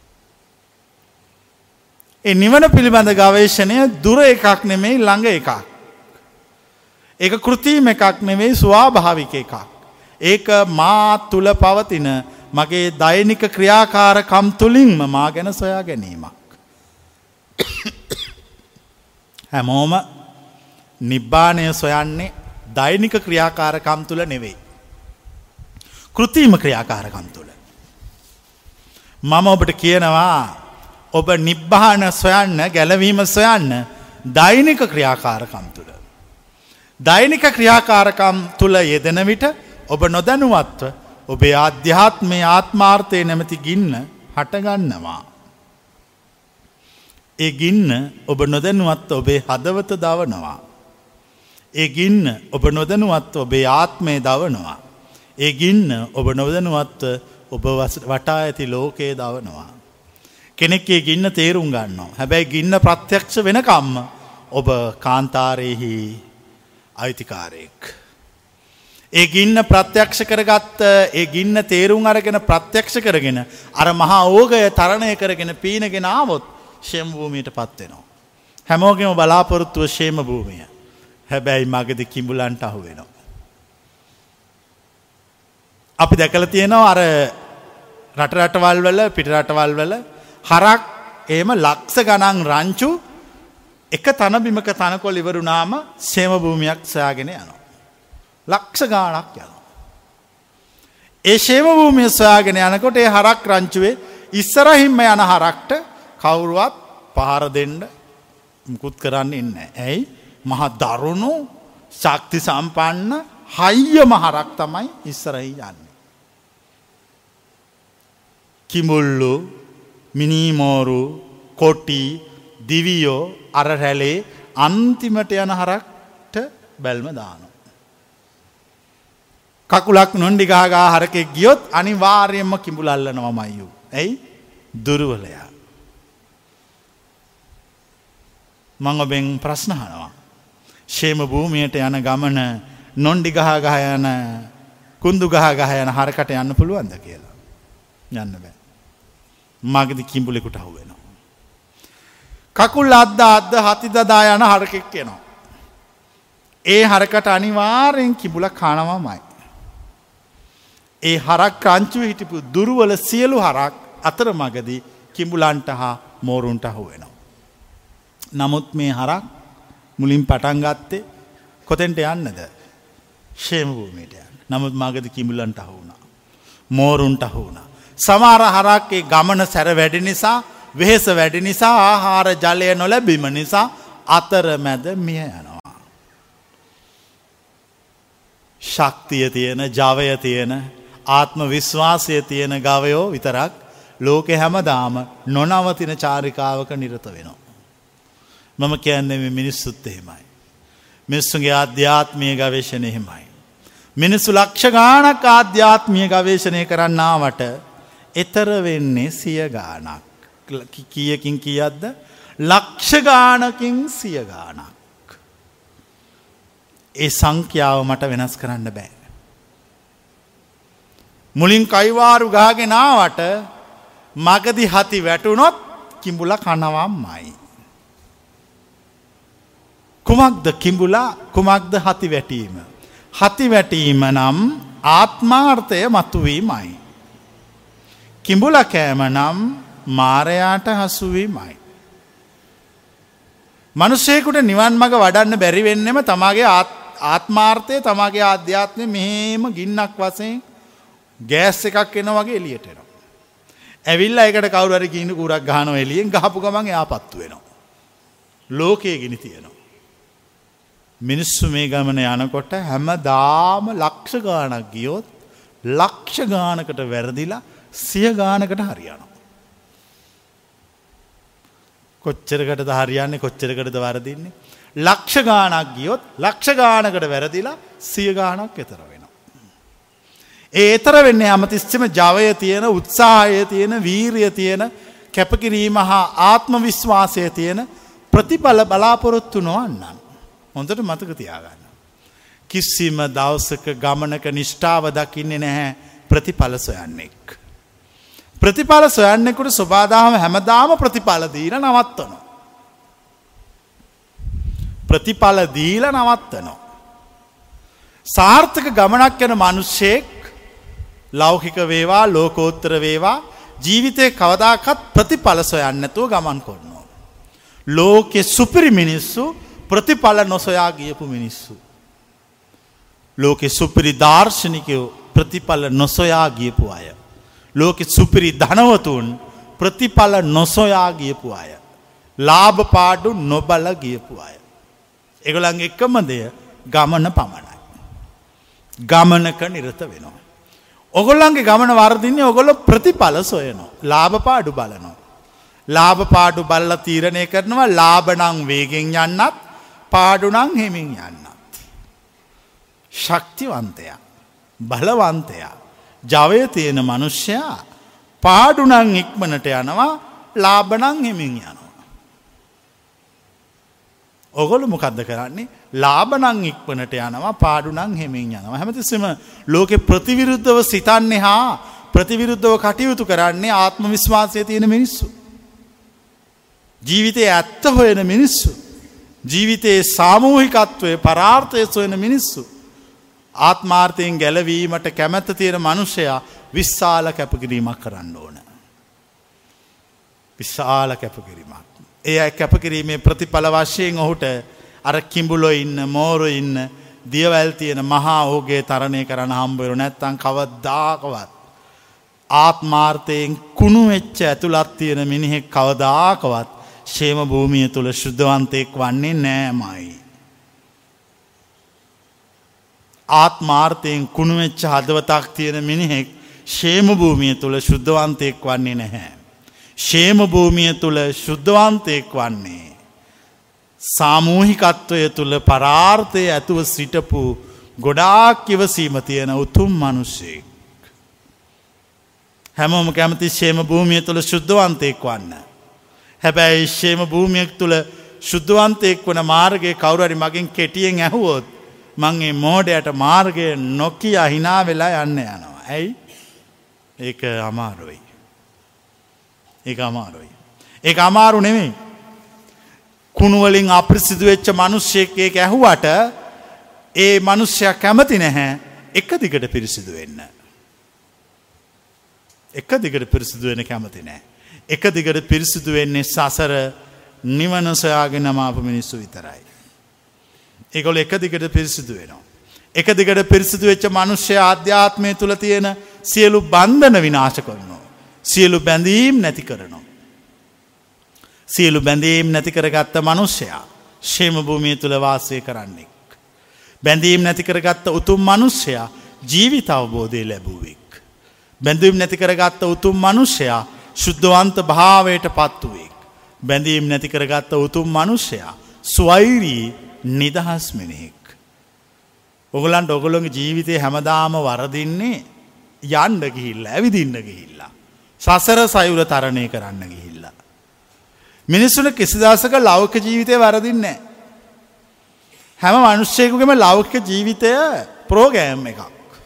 ඒ නිවන පිළිබඳ ගවේෂණය දුර එකක් නෙමෙයි ළඟ එකක්. ඒක කෘත්‍රිම එකක් නෙමෙයි ස්වාභාවික එකක්. ඒක මා තුල පවතින මගේ දෛනික ක්‍රියාකාරකම් තුලින්ම මා ගැන සොයා ගැනීමක්. හැමෝම නිබ්බාණය සොයන්නේ දෛනික ක්‍රියාකාරකම් තුල නෙවෙයි. කෘත්‍රිම ක්‍රියාකාරකම් තුල. මම ඔබට කියනවා ඔබ නිබ්බාන සොයන්න ගැලවීම සොයන්න දෛනික ක්‍රියාකාරකම් තුල. දෛනික ක්‍රියාකාරකම් තුල යෙදෙන විට ඔබ නොදැනුවත්ව ඔබේ ආධ්‍යාත්මයේ ආත්මාර්ථයේ නැමැති ගින්න හට ගන්නවා. ඒ ගින්න ඔබ නොදැනුවත්ව ඔබේ හදවත දවනවා. ඒ ගින්න ඔබ නොදැනුවත්ව ඔබේ ආත්මය දවනවා. ඒ ගින්න ඔබ නොදැනුවත්ව ඔබ වටා ඇති ලෝකයේ දවනවා. කෙනෙක්ගේ ගින්න තේරුම් ගන්නවා. හැබැයි ගින්න ප්‍රත්‍යක්ෂ වෙනකම්ම ඔබ කාන්තාරයෙහි අයිතිකාරයෙක්. ඒ ගින්න ප්‍රත්‍යක්ෂ කරගත්ත ඒ ගින්න තේරුම් අරගෙන ප්‍රත්‍යක්ෂ කරගෙන අර මහා ඕගය තරණය කරගෙන පීනගෙන ආවොත් ෂේම භූමියට පත් වෙනවා. හැමෝගෙම බලාපොරොත්තුව ෂේම භූමිය. හැබැයි මගදී කිඹුලන්ට අහු වෙනවා. අපි දැකලා තියෙනවා අර රටවල් වල පිට රටවල් වල හරක් එහෙම ලක්ෂ ගණන් රංචු එක තන බිමක තනකොළ ඉවරුනාම ෂේම භූමියක් සොයාගෙන යනවා. ලක්ෂ ගාණක් යනවා. ඒ ෂේම භූමිය සොයාගෙන යනකොට ඒ හරක් රංචුවේ ඉස්සරහින්ම යන හරක්ට කවුරුවත් පහර දෙන්න මුකුත් කරන්න ඉන්නේ නැහැ. ඇයි? මහා දරුණු ශක්ති සම්පන්න හයියම හරක් තමයි ඉස්සරහින් යන්නේ. කිඹුල්ලු, මිනිමෝරු, කොටි, දිවියෝ අර රැළේ අන්තිමට යන හරක්ට බැල්ම දානවා. කකුලක් නොණ්ඩි ගහගා හරකෙක් ගියොත් අනිවාර්යයෙන්ම කිඹුල අල්ලනවමයි. ඇයි? දුර්වලයා. මම ඔබෙන් ප්‍රශ්න අහනවා. ෂේම භූමියට යන ගමන නොණ්ඩි ගහ යන කුඳු ගහ යන හරකට යන්න පුළුවන්ද කියලා? යන්න බෑ. මගදී කිඹුලෙකුට අහු වෙනවා. කකුල් අද්ද හති දදා යන හරකෙක් එනවා. ඒ හරකට අනිවාර්යෙන් කිඹුල කනවමයි. ඒ හරක් රංචුවේ හිටපු දුර්වල සියලු හරක් අතරමඟදී කිඹුලන්ට හා මෝරුන්ට අහු වෙනවා. නමුත් මේ හරක් මුලින් පටන් ගත්තේ කොතෙන්ට යන්නද? ෂේම භූමියට යන්න. නමුත් මගදී කිඹුලන්ට අහු වුණා. මෝරුන්ට අහු වුණා. සමහර හරක් ඒ ගමන සැර වැඩි නිසා, වෙහෙස වැඩි නිසා, ආහාර ජලය නොලැබීම නිසා අතරමැද මිය යනවා. ශක්තිය තියෙන, ජවය තියෙන, ආත්ම විශ්වාසය තියෙන ගවයෝ විතරක් ලෝකෙ හැමදාම නොනවතින චාරිකාවක නිරත වෙනවා. මම කියන්නේ මේ මිනිස්සුත් එහෙමයි. මිනිස්සුන්ගේ ආධ්‍යාත්මීය ගවේෂණය එහෙමයි. මිනිස්සු ලක්ෂ ගාණක් ආධ්‍යාත්මීය ගවේෂණය කරන්න ආවට ඊතර වෙන්නේ 100 ගාණක්. කීයකින් කීයක්ද? ලක්ෂ ගාණකින් 100 ගාණක්. ඒ සංඛ්‍යාව මට වෙනස් කරන්න බෑ. මුලින් කයිවාරු ගහගෙන ආවට මගදී හති වැටුනොත් කිඹුලා කනවම්මයි. කුමක්ද කිඹුලා? කුමක්ද හති වැටීම? හති වැටීම නම් ආත්මාර්ථය මතුවීමයි. කිඹුලා කෑම නම් මාරයාට හසුවීමයි. මිනිසෙකුට නිවන් මඟ වඩන්න බැරි වෙන්නෙම තමාගේ ආත්මාර්ථය, තමාගේ ආධ්‍යාත්මය මෙහෙම ගින්නක් වශයෙන් ගෑස් එකක් එනවා වගේ එළියට එනවා. ඇවිල්ලා ඒකට කවුරු හරි ගිනි කුරක් ගහනවා එළියෙන්, ගහපු ගමන් එයා පත්තු වෙනවා. ලෝකයේ ගිනි තියෙනවා. මිනිස්සු මේ ගමන යනකොට හැමදාම ලක්ෂ ගාණක් ගියොත් ලක්ෂ ගාණකට වැරදිලා 100 ගාණකට හරියනවා. කොච්චරකටද හරියන්නේ? කොච්චරකටද වරදින්නේ? ලක්ෂ ගාණක් ගියොත් ලක්ෂ ගාණකට වැරදිලා 100 ගාණක් ඈතර වෙනවා. ඒ ඈතර වෙන්නේ හැමතිස්සෙම ජවය තියෙන, උත්සාහය තියෙන, වීරිය තියෙන, කැපකිරීම හා ආත්ම විශ්වාසය තියෙන, ප්‍රතිඵල බලාපොරොත්තු නොවන්නන්. හොඳට මතක තියාගන්න. කිසිම දවසක ගමනක නිෂ්ඨාව දකින්නේ නැහැ ප්‍රතිඵල සොයන්නෙක්. ප්‍රතිඵල සොයන්නෙකුට සබාදාම හැමදාම ප්‍රතිඵල දීලා නවත්තනවා. ප්‍රතිඵල දීලා නවත්තනවා. සාර්ථක ගමනක් යන මිනිසෙක් ලෞකික වේවා, ලෝකෝත්තර වේවා, ජීවිතේ කවදාකවත් ප්‍රතිඵල සොයන්නේ නැතුව ගමන් කරනවා. ලෝකේ සුපිරි මිනිස්සු ප්‍රතිඵල නොසොයා ගියපු මිනිස්සු. ලෝකේ සුපිරි දාර්ශනිකයෝ ප්‍රතිඵල නොසොයා ගියපු අය. ලෝකේ සුපිරි ධනවතුන් ප්‍රතිඵල නොසොයා ගියපු අය. ලාභ පාඩු නොබල ගියපු අය. ඒගොල්ලන්ගේ එකම දෙය ගමන පමණයි. ගමනක නිරත වෙනවා. ඔගොල්ලන්ගේ ගමන වර්ධින්නේ ඔගොල්ලෝ ප්‍රතිඵල සොයනවා. ලාභ පාඩු බලනවා. ලාභ පාඩු බලලා තීරණය කරනවා ලාභ නම් වේගෙන් යන්නත්, පාඩු නම් හිමින් යන්නත්. ශක්තිවන්තයා, බලවන්තයා, ජවය තියෙන මනුෂ්‍යයා පාඩුනම් ඉක්මනට යනවා, ලාභනම් හෙමින් යනවා. ඔගොල්ලෝ මොකද්ද කරන්නේ? ලාභනම් ඉක්මනට යනවා, පාඩුනම් හෙමින් යනවා. හැමතිස්සෙම ලෝකේ ප්‍රතිවිරුද්ධව සිතන්නේ හා ප්‍රතිවිරුද්ධව කටයුතු කරන්නේ ආත්ම විශ්වාසය තියෙන මිනිස්සු. ජීවිතයේ ඇත්ත හොයන මිනිස්සු. ජීවිතයේ සාමූහිකත්වයේ පරාර්ථය සොයන මිනිස්සු. ආත්මාර්ථයෙන් ගැලවීමට කැමැත්ත තියෙන මනුෂ්‍යයා විශාල කැපකිරීමක් කරන්න ඕන. විශාල කැපකිරීමක්. ඒ කැපකිරීමේ ප්‍රතිඵල වශයෙන් ඔහුට අර කිඹුලෝ ඉන්න, මෝරෝ ඉන්න, දියවැල් තියෙන මහා ඕගේ තරණය කරන්න හම්බ වෙන්නේ නැත්නම් කවදාකවත් ආත්මාර්ථයෙන් කුණු වෙච්ච ඇතුළත් තියෙන මිනිහෙක් කවදාකවත් ෂේම භූමිය තුල සුද්ධවන්තයෙක් වන්නේ නෑමයි. ආත්මාර්ථයෙන් කුණු වෙච්ච හදවතක් තියෙන මිනිහෙක් ෂේම භූමිය තුල සුද්ධවන්තයෙක් වන්නේ නැහැ. ෂේම භූමිය තුල සුද්ධවන්තයෙක් වන්නේ සාමූහිකත්වය තුල පරාර්ථය ඇතුව සිටපු ගොඩාක් ඉවසීම තියෙන උතුම් මිනිසෙක්. හැමෝම කැමති ෂේම භූමිය තුල සුද්ධවන්තයෙක් වන්න. හැබැයි ෂේම භූමිය තුල සුද්ධවන්තයෙක් වන මාර්ගයේ කවුරු හරි මගෙන් කෙටියෙන් ඇහුවොත් මං මේ මෝඩයට මාර්ගය නොකිය hina වෙලා යන්න යනවා. ඇයි? ඒක අමාරුයි. ඒක අමාරු නෙමෙයි. කුණු වලින් අප්‍රසිද්ධ වෙච්ච මිනිස්සෙක් ඒක ඇහුවට ඒ මිනිස්සයා කැමති නැහැ එක දිගට පිරිසිදු වෙන්න. එක දිගට පිරිසිදු වෙන්න කැමති නැහැ. එක දිගට පිරිසිදු වෙන්නේ සසර නිවන සොයාගෙන ආපු මිනිස්සු විතරයි. ඒගොල්ලෝ එක දිගට පිරිසිදු වෙනවා. එක දිගට පිරිසිදු වෙච්ච මිනිස්සයා ආධ්‍යාත්මය තුල තියෙන සියලු බන්ධන විනාශ කරනවා. සියලු බැඳීම් නැති කරනවා. සියලු බැඳීම් නැති කරගත්ත මිනිස්සයා ෂේම භූමිය තුල වාසය කරන්නේ. බැඳීම් නැති කරගත්ත උතුම් මිනිස්සයා ජීවිත අවබෝධය ලැබුවෙක්. බැඳීම් නැති කරගත්ත උතුම් මිනිස්සයා සුද්ධවන්ත භාවයට පත් වූවෙක්. බැඳීම් නැති කරගත්ත උතුම් මිනිස්සයා ස්වෛරී නිදහස් මිනිහෙක්. ඔයගලන්ට ඔයගොල්ලෝගේ ජීවිතේ හැමදාම වරදින්නේ යන්න ගිහිල්ලා, ඇවිදින්න ගිහිල්ලා, සසර සයුර තරණය කරන්න ගිහිල්ලා. මිනිස්සුන කිසිදාසක ලෞකික ජීවිතේ වරදින්නේ නැහැ. හැම මිනිස්සෙකුගේම ලෞකික ජීවිතය ප්‍රෝග්‍රෑම් එකක්.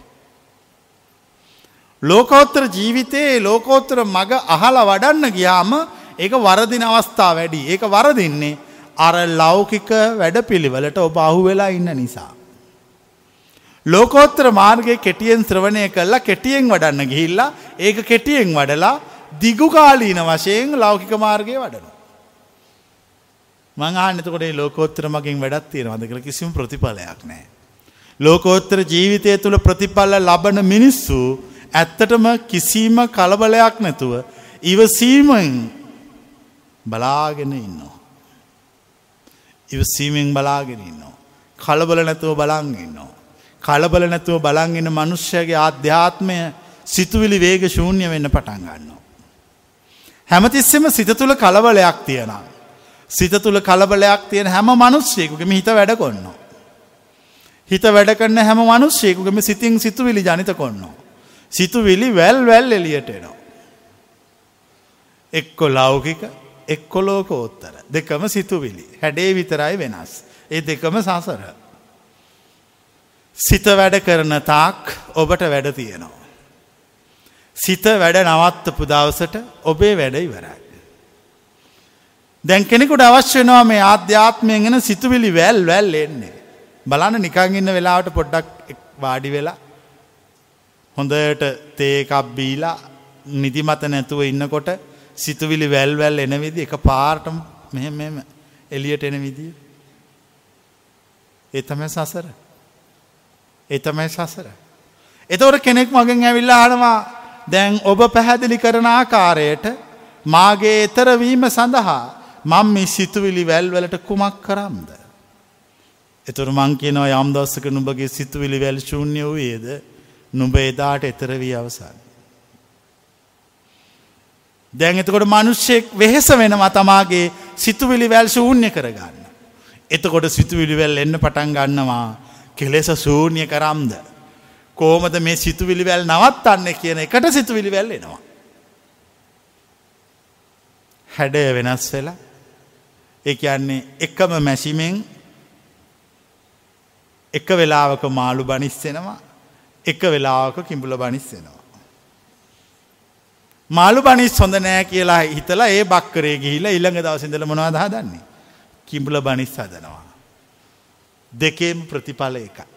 ලෝකෝත්තර ජීවිතේ ලෝකෝත්තර මග අහලා වඩන්න ගියාම ඒක වරදින අවස්ථා වැඩි. ඒක වරදින්නේ අර ලෞකික වැඩපිළිවෙලට ඔබ අහු වෙලා ඉන්න නිසා. ලෝකෝත්තර මාර්ගයේ කෙටියෙන් ශ්‍රවණය කළා කෙටියෙන් වඩන්න ගිහිල්ලා ඒක කෙටියෙන් වඩලා දිගුකාලීන වශයෙන් ලෞකික මාර්ගයේ වඩනවා. මං අහන්නේ එතකොට මේ ලෝකෝත්තර මගෙන් වැඩක් තියෙනවද කියලා කිසිම ප්‍රතිඵලයක් නැහැ. ලෝකෝත්තර ජීවිතය තුළ ප්‍රතිඵල ලබන මිනිස්සු ඇත්තටම කිසිම කලබලයක් නැතුව ඉවසීමෙන් බලාගෙන ඉන්නවා. ඉවසීමෙන් බලාගෙන ඉන්නවා. කලබල නැතුව බලන් ඉන්නවා. කලබල නැතුව බලන් ඉන්න මිනිස්සයාගේ ආධ්‍යාත්මය සිතුවිලි වේග ශූන්‍ය වෙන්න පටන් ගන්නවා. හැමතිස්සෙම සිත තුළ කලබලයක් තියෙනවා. සිත තුළ කලබලයක් තියෙන හැම මිනිස්සෙකුගේම හිත වැඩ කරනවා. හිත වැඩ කරන හැම මිනිස්සෙකුගේම සිතින් සිතුවිලි ජනිත කරනවා. සිතුවිලි වැල් එළියට එනවා. එක්ක ලෞකික එක්ක ලෝකෝත්තර දෙකම සිතුවිලි. හැඩේ විතරයි වෙනස්. ඒ දෙකම සසර. සිත වැඩ කරන තාක් ඔබට වැඩ තියෙනවා. සිත වැඩ නවත්තපු දවසට ඔබේ වැඩ ඉවරයි. දැන් කෙනෙකුට අවශ්‍ය වෙනවා මේ ආධ්‍යාත්මයෙන් එන සිතුවිලි වැල් එන්නේ. බලන්න නිකන් ඉන්න වෙලාවට පොඩ්ඩක් වාඩි වෙලා හොඳට තේ එකක් බීලා නිදිමත නැතුව ඉන්නකොට සිතුවිලි වැල් එන විදිහ එකපාරටම මෙහෙම එළියට එන විදිහ. ඒ තමයි සසර. ඒ තමයි සසර. එතකොට කෙනෙක් මගෙන් ඇවිල්ලා අහනවා දැන් ඔබ පැහැදිලි කරන ආකාරයට මාගේ ඊතර වීම සඳහා මම මේ සිතුවිලි වැල් වලට කුමක් කරම්ද? එතකොට මං කියනවා යම් දවසක නුඹගේ සිතුවිලි වැල් ශූන්‍ය වූයේද නුඹ එදාට ඊතර වී අවසන්. දැන් එතකොට මිනිස්සෙක් වෙහෙස වෙනවා තමාගේ සිතුවිලි වැල් ශූන්‍ය කරගන්න. එතකොට සිතුවිලි වැල් එන්න පටන් ගන්නවා කෙලෙස ශූන්‍ය කරම්ද? කොහොමද මේ සිතුවිලි වැල් නවත්තන්නේ කියන එකට සිතුවිලි වැල් එනවා. හැඩය වෙනස් වෙලා ඒ කියන්නේ එකම මැෂිමෙන් එක වෙලාවක මාළු බනිස්සෙනවා එක වෙලාවක කිඹුල බනිස්සෙනවා. මාළු බනිස් හොඳ නෑ කියලා හිතලා ඒ බක්කරේ ගිහිල්ලා ඊළඟ දවසේ ඉඳලා මොනවද හදන්නේ? කිඹුල බනිස් හදනවා. දෙකේම ප්‍රතිඵල එකයි.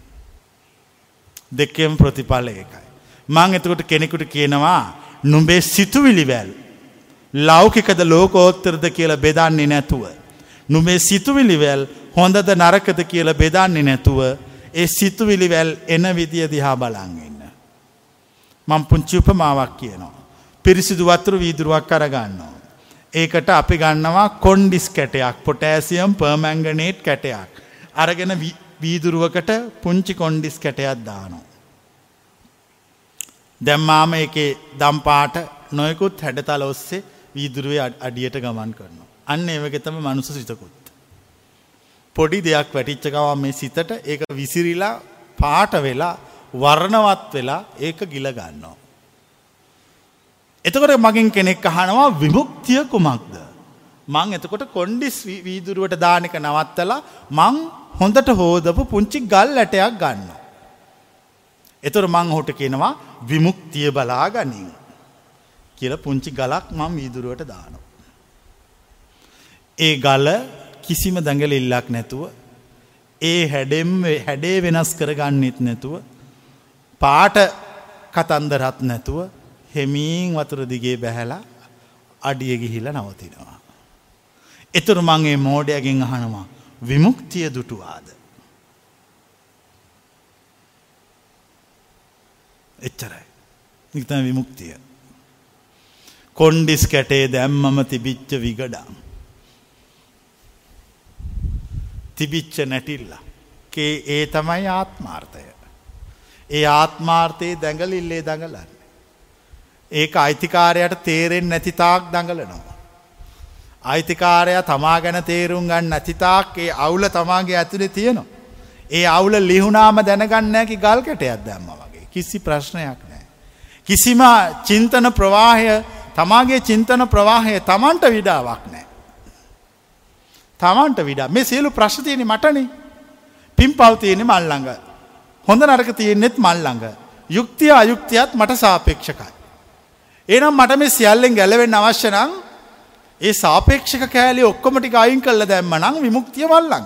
දෙකේම ප්‍රතිඵල එකයි. මම එතකොට කෙනෙකුට කියනවා නුඹේ සිතුවිලි වැල් ලෞකිකද ලෝකෝත්තරද කියලා බෙදන්නේ නැතුව නුඹේ සිතුවිලි වැල් හොඳද නරකද කියලා බෙදන්නේ නැතුව ඒ සිතුවිලි වැල් එන විදිය දිහා බලන් ඉන්න. මම පුංචි උපමාවක් කියනවා. පිරිසිදු වතුර වීදුරුවක් අරගන්නවා. ඒකට අපි ගන්නවා කොන්ඩිස් කැටයක් පොටෑසියම් පර්මැංගනේට් කැටයක්. අරගෙන වීදුරුවකට පුංචි කොන්ඩිස් කැටයක් දානවා. දැම්මාම ඒකේ දම් පාට නොයෙකුත් හැඩතල ඔස්සේ වීදුරුවේ අඩියට ගමන් කරනවා. අන්න ඒ වගේ තමයි මනුස්ස සිතකුත්. පොඩි දෙයක් වැටිච්ච ගමන් මේ සිතට ඒක විසිරිලා පාට වෙලා වර්ණවත් වෙලා ඒක ගිල ගන්නවා. එතකොට මගෙන් කෙනෙක් අහනවා විමුක්තිය කුමක්ද? මං එතකොට කොන්ඩිස් වීදුරුවට දාන එක නවත්තලා මං හොඳට හොදපු පුංචි ගල් ඇටයක් ගන්නවා. එතකොට මං ඔහුට කියනවා විමුක්තිය බලා ගනින් කියලා පුංචි ගලක් මං වීදුරුවට දානවා. ඒ ගල කිසිම දඟලිල්ලක් නැතුව ඒ හැඩේ වෙනස් කරගන්නෙත් නැතුව පාට කතන්දරත් නැතුව හෙමින් වතුර දිගේ බැහැලා අඩිය ගිහිල්ලා නවතිනවා. එතකොට මං මේ මෝඩයාගෙන් අහනවා විමුක්තිය දුටුවාද? එච්චරයි. ඒක තමයි විමුක්තිය. කොන්ඩිස් කැටේ දැම්මම තිබිච්ච විගඩම්. තිබිච්ච නැටිල්ල. ඒ තමයි ආත්මාර්ථය. ඒ ආත්මාර්ථයේ දඟලිල්ලේ දඟලන්නේ. ඒක අයිතිකාරයට තේරෙන්නේ නැති තාක් දඟලනවා. අයිතිකාරයා තමා ගැන තේරුම් ගන්න නැති තාක් ඒ අවුල තමාගේ ඇතුලේ තියෙනවා. ඒ අවුල ලිහුණාම දැනගන්නේ නැකි ගල් කැටයක් දැම්මා වගේ. කිසි ප්‍රශ්නයක් නැහැ. කිසිම චින්තන ප්‍රවාහය තමාගේ චින්තන ප්‍රවාහය තමන්ට විඩාවක් නැහැ. තමන්ට විඩා. මේ සියලු ප්‍රශ්න තියෙන්නේ මටනේ. පිම්පව් තියෙන්නේ මල් ළඟ. හොඳ නරක තියෙන්නේත් මල් ළඟ. යුක්තිය අයුක්තියත් මට සාපේක්ෂකයි. එහෙනම් මට මේ සියල්ලෙන් ගැලවෙන්න අවශ්‍ය නම් ඒ සාපේක්ෂක කෑලි ඔක්කොම ටික අයින් කරලා දැම්ම නම් විමුක්තිය මල් ළඟ.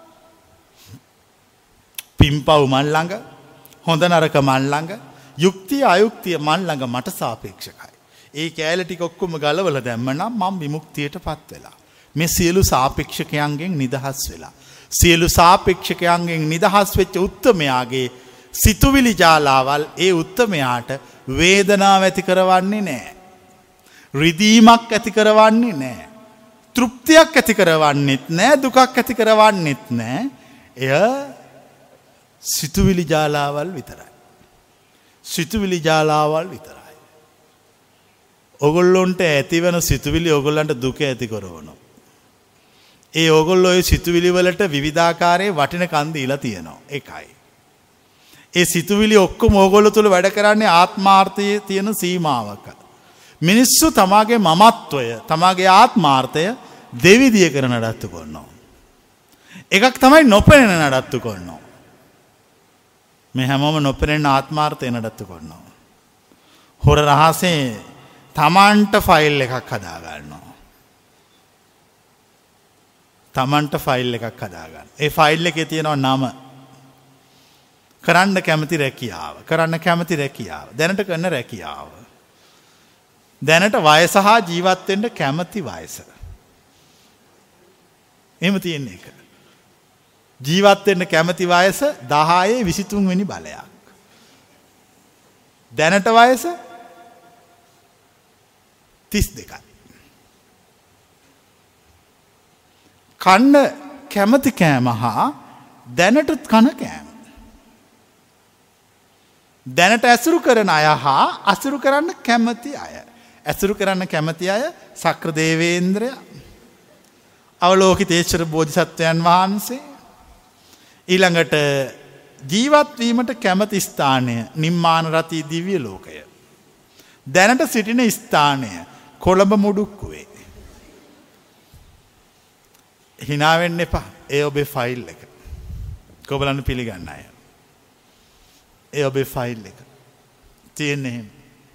පිම්පව් මල් ළඟ, හොඳ නරක මල් ළඟ, යුක්තිය අයුක්තිය මල් ළඟ මට සාපේක්ෂකයි. ඒ කෑලි ටික ඔක්කොම ගලවලා දැම්ම නම් මම විමුක්තියටපත් වෙලා. මේ සියලු සාපේක්ෂකයන්ගෙන් නිදහස් වෙලා. සියලු සාපේක්ෂකයන්ගෙන් නිදහස් වෙච්ච උත්තමයාගේ සිතුවිලි ජාලාවල් ඒ උත්තමයාට වේදනාව ඇති කරවන්නේ නැහැ. රිදීමක් ඇති කරවන්නේ නැහැ. තෘප්තියක් ඇති කරවන්නෙත් නැහැ, දුකක් ඇති කරවන්නෙත් නැහැ. එය සිතුවිලි ජාලාවල් විතරයි. සිතුවිලි ජාලාවල් විතරයි. ඔගොල්ලොන්ට ඇතිවන සිතුවිලි ඔගොල්ලන්ට දුක ඇති කරවනවා. ඒ ඔගොල්ලෝ ඒ සිතුවිලි වලට විවිධාකාරයේ වටිනකම් දීලා තියෙනවා. ඒකයි. ඒ සිතුවිලි ඔක්කොම ඕගොල්ලෝ තුල වැඩ කරන්නේ ආත්මාර්ථයේ තියෙන සීමාවක. මිනිස්සු තමාගේ මමත්වය, තමාගේ ආත්මාර්ථය දෙවිදිය කරන නඩත්තු කරනවා. එකක් තමයි නොපෙනෙන නඩත්තු කරනවා. මේ හැමෝම නොපෙනෙන ආත්මාර්ථය නඩත්තු කරනවා. හොර රහසේ තමන්ට ෆයිල් එකක් හදා ගන්නවා. තමන්ට ෆයිල් එකක් හදා ගන්න. ඒ ෆයිල් එකේ තියෙනවා නම. කරන්න කැමති රැකියාව. කරන්න කැමති රැකියාව. දැනට කරන රැකියාව. දැනට වයස හා ජීවත් වෙන්න කැමති වයස. එහෙම තියෙන එක. ජීවත් වෙන්න කැමති වයස 10 23 වෙනි බලයක්. දැනට වයස 32යි. කන්න කැමති කෑම හා දැනට කන කෑම. දැනට ඇසුරු කරන අය හා අසුරු කරන්න කැමති අය. ඇසුරු කරන්න කැමති අය සක්‍ර දේවේන්ද්‍රය, අවලෝකිතේශ්වර බෝධිසත්වයන් වහන්සේ, ඊළඟට ජීවත්වීමට කැමති ස්ථානය නිම්මාන රති දිව්‍ය ලෝකය. දැනට සිටින ස්ථානය කොළඹ මුඩුක්කුවේ. හිනාවෙන්න එපා ඒ ඔබේ ෆයිල් එක. කොබලන්න පිළිගන්න අය. ඒ ඔබේ ෆයිල් එක. තියෙන්නේ එහෙම.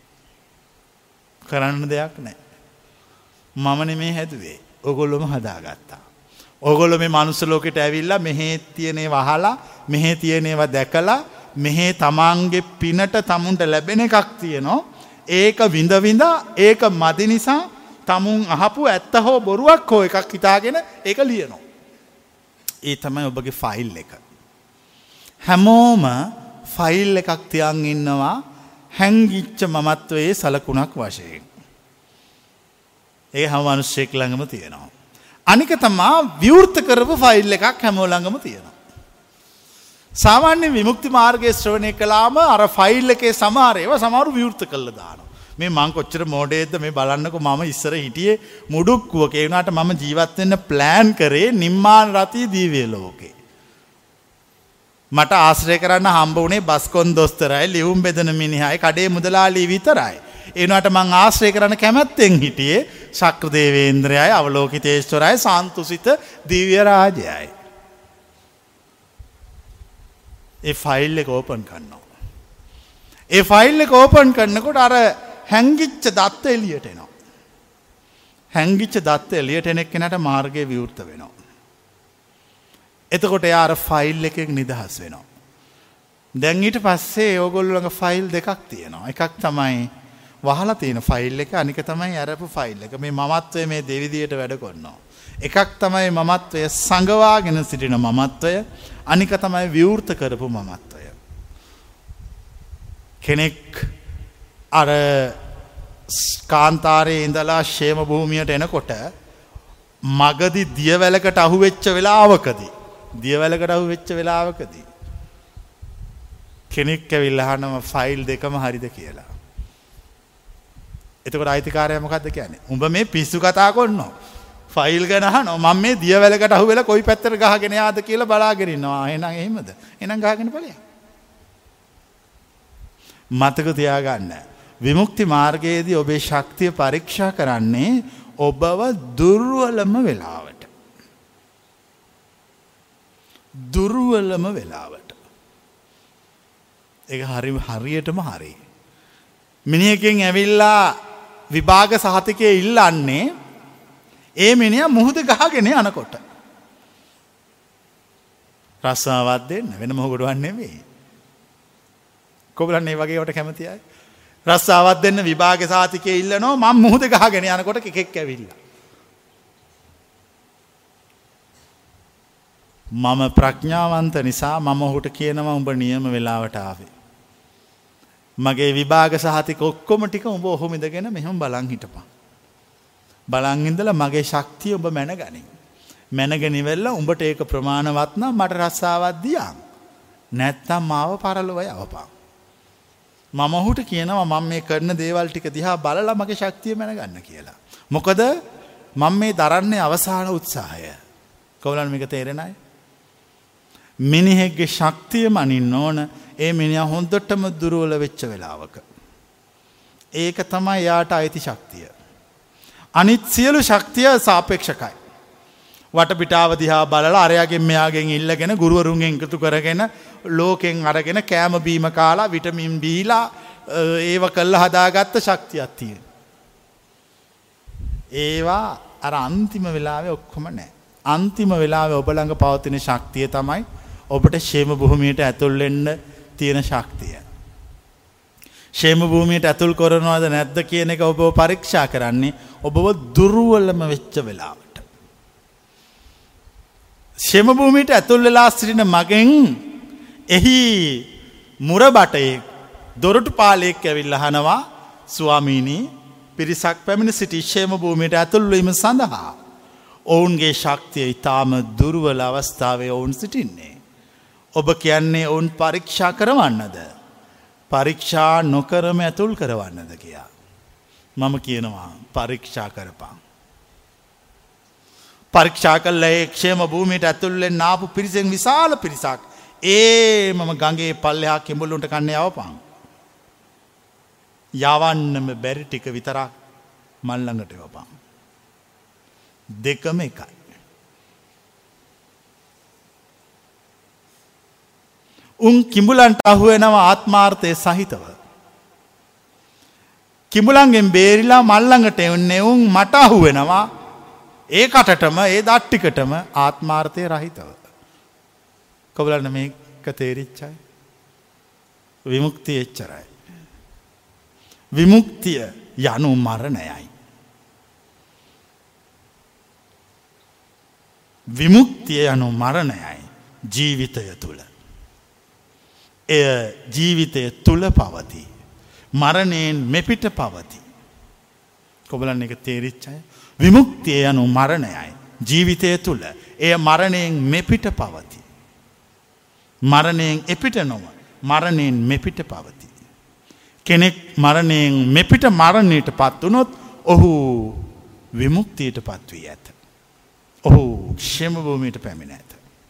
කරන්න දෙයක් නෑ. මමන මේ හැදුවේ ඔගොල්ලොම හදාගත්තා. ඔගොල්ලො මේ මනුස්ස ලෝකෙට ඇවිල්ලා මෙහේ තියනේ වහලා මෙහේ තියනේවා දැකලා මෙහේ තමන්ගේ පිනට තමුන්ට ලැබෙන එකක් තියනවා. ඒක විඳවිඳ ඒක මදි නිසා තමුන් අහපු ඇත්ත හෝ බොරුවක් හෝ එකක් හිතාගෙන ඒක ලියනවා. ඒ තමයි ඔබගේ ෆයිල් එක. හැමෝම ෆයිල් එකක් තියන් ඉන්නවා හැංගිච්ච මමත්වයේ සලකුණක් වශයෙන්. ඒ හැම මනුෂ්‍යෙක් ළඟම තියෙනවා. අනික තමා විවෘත කරපු ෆයිල් එකක් හැමෝ ළඟම තියෙනවා. සාමාන්‍ය විමුක්ති මාර්ගයේ ශ්‍රවණය කළාම අර ෆයිල් එකේ සමහර ඒවා සමහරු විවෘත කළා දානවා. මේ මං කොච්චර මොඩේද මේ බලන්නකෝ මම ඉස්සර හිටියේ මුඩුක්කුවක. ඒ වුණාට මම ජීවත් වෙන්න ප්ලෑන් කරේ නිම්මාන රති දිව්‍ය ලෝකේ. මට ආශ්‍රය කරන්න හම්බ වුණේ බස්කොන් දොස්තරයි ලියුම් බෙදන මිනිහයි කඩේ මුදලාලි විතරයි. ඒ වුණාට මං ආශ්‍රය කරන්න කැමැත්තෙන් හිටියේ ශක්‍රදේවේන්ද්‍රයයි අවලෝකිතේශ්වරයි සාන්තුසිත දිව්‍ය රාජයයි. ඒ ෆයිල් එක ඕපන් කරනවා. ඒ ෆයිල් එක ඕපන් කරනකොට අර හැංගිච්ච දත්ත එළියට එනවා. හැංගිච්ච දත්ත එළියට එන එක්කෙනාට මාර්ගය විවෘත වෙනවා. එතකොට එයා අර ෆයිල් එකෙන් නිදහස් වෙනවා. දැන් ඊට පස්සේ ඕගොල්ලෝ ළඟ ෆයිල් දෙකක් තියෙනවා. එකක් තමයි වහලා තියෙන ෆයිල් එක, අනික තමයි අරපු ෆයිල් එක. මේ මමත්වය මේ දෙවිදියට වැඩ කරනවා. එකක් තමයි මමත්වය සංගවාගෙන සිටින මමත්වය, අනික තමයි විවෘත කරපු මමත්වය. කෙනෙක් අර කාන්තාරයේ ඉඳලා ෂේම භූමියට එනකොට මගදී දියවැලකට අහුවෙච්ච වෙලාවකදී කෙනෙක් ඇවිල්ලා අහනවා ෆයිල් දෙකම හරිද කියලා. එතකොට අයිතිකාරයා මොකද්ද කියන්නේ? උඹ මේ පිස්සු කතා කරනවා. ෆයිල් ගැන අහනවා. මම මේ දියවැලකට අහුවෙලා කොයි පැත්තට ගහගෙන යාද කියලා බලාගෙන ඉන්නවා. එහෙනම් එහෙමද? එහෙනම් ගහගෙන ඵලයක්. මතක තියාගන්න. විමුක්ති මාර්ගයේදී ඔබේ ශක්තිය පරීක්ෂා කරන්නේ ඔබව දුර්වලම වෙලාවට. දුර්වලම වෙලාවට. ඒක හරියටම හරි. මිනිහකින් ඇවිල්ලා විභාග සහතිකයේ ඉල්ලන්නේ ඒ මිනිහා මුහුද ගහගෙන යනකොට. රස්සාවක් දෙන්න වෙන මොකටවත් නෙමෙයි. කොබලන්නේ වගේ වට කැමති අය. රස්සාවක් දෙන්න විභාග සහතිකයේ ඉල්ලනවා මම මුහුද ගහගෙන යනකොට කෙකෙක් ඇවිල්ලා. මම ප්‍රඥාවන්ත නිසා මම ඔහුට කියනවා උඹ නියම වෙලාවට ආවේ. මගේ විභාග සහතික ඔක්කොම ටික උඹ ඔහොම ඉඳගෙන මෙහෙම බලන් හිටපන්. බලන් ඉඳලා මගේ ශක්තිය ඔබ මැනගනින්. මැනගෙන ඉවරලා උඹට ඒක ප්‍රමාණවත් නම් මට රස්සාවක් දියන්. නැත්තම් මාව පරලොව යවපන්. මම ඔහුට කියනවා මම මේ කරන දේවල් ටික දිහා බලලා මගේ ශක්තිය මැනගන්න කියලා. මොකද මම මේ දරන්නේ අවසාන උත්සාහය. කොහොමද මේක තේරෙන්නේ? මිනිහෙක්ගේ ශක්තිය මනින්න ඕන ඒ මිනිහා හොඳටම දුර්වල වෙච්ච වෙලාවක. ඒක තමයි යාට අයිති ශක්තිය. අනිත් සියලු ශක්තිය සාපේක්ෂකයි. වටපිටාව දිහා බලලා අරයාගෙන් මෙයාගෙන් ඉල්ලගෙන ගුරුවරුන්ගෙන් එකතු කරගෙන ලෝකෙන් අරගෙන කෑම බීම කාලා විටමින් බීලා ඒව කළා හදාගත්ත ශක්තියක් තියෙනවා. ඒවා අර අන්තිම වෙලාවේ ඔක්කොම නැහැ. අන්තිම වෙලාවේ ඔබ ළඟ පවතින ශක්තිය තමයි ඔබට ക്ഷേම භූමියට ඇතුල් වෙන්න තියෙන ශක්තිය. ക്ഷേම භූමියට ඇතුල් කරනවද නැද්ද කියන එක ඔබව පරීක්ෂා කරන්නේ ඔබව දුර්වලම වෙච්ච වෙලාවට. ക്ഷേම භූමියට ඇතුල් වෙලා සිටින මගෙන් එහි මුරබටේ දොරටුපාලයෙක් ඇවිල්ලා අහනවා ස්වාමීනි පිරිසක් පැමිණ සිටි ക്ഷേම භූමියට ඇතුල් වීම සඳහා ඔවුන්ගේ ශක්තිය ඊටාම දුර්වල අවස්ථාවේ ඔවුන් සිටින්නේ. ඔබ කියන්නේ ඔවුන් පරීක්ෂා කරවන්නද? පරීක්ෂා නොකරම ඇතුල් කරවන්නද කියලා. මම කියනවා පරීක්ෂා කරපන්. පරීක්ෂා කළා ඒ ക്ഷേම භූමියට ඇතුල් වෙන්න ආපු පිරිසෙන් විශාල පිරිසක් මම ගඟේ පල්ලෙහා කිඹුලුන්ට කන්න යවපන්. යවන්නම බැරි ටික විතරක් මල් ළඟට යවපන්. දෙකම එකයි. උන් කිඹුලන්ට අහුවෙනවා ආත්මාර්ථය සහිතව. කිඹුලන්ගෙන් බේරිලා මල් ළඟට එන්නේ උන් මට අහුවෙනවා ඒ කටටම ඒ දට්ටිකටම ආත්මාර්ථය රහිතව. කොබලන්න මේක තේරිච්චයි. විමුක්තිය එච්චරයි. විමුක්තිය යනු මරණයයි. විමුක්තිය යනු මරණයයි ජීවිතය තුළ. එය ජීවිතය තුළ පවති. මරණයෙන් මෙපිට පවති. කොබලන්න එක තේරිච්චයි. විමුක්තිය යනු මරණයයි ජීවිතය තුළ එය මරණයෙන් මෙපිට පවති. මරණයෙන් එපිට නොව මරණයෙන් මෙපිට පවති. කෙනෙක් මරණයෙන් මෙපිට මරණයට පත් වනොත් ඔහු විමුක්තියට පත්වී ඇත. ඔහු ක්ෂේමභූමියට පැමිණ ඇත.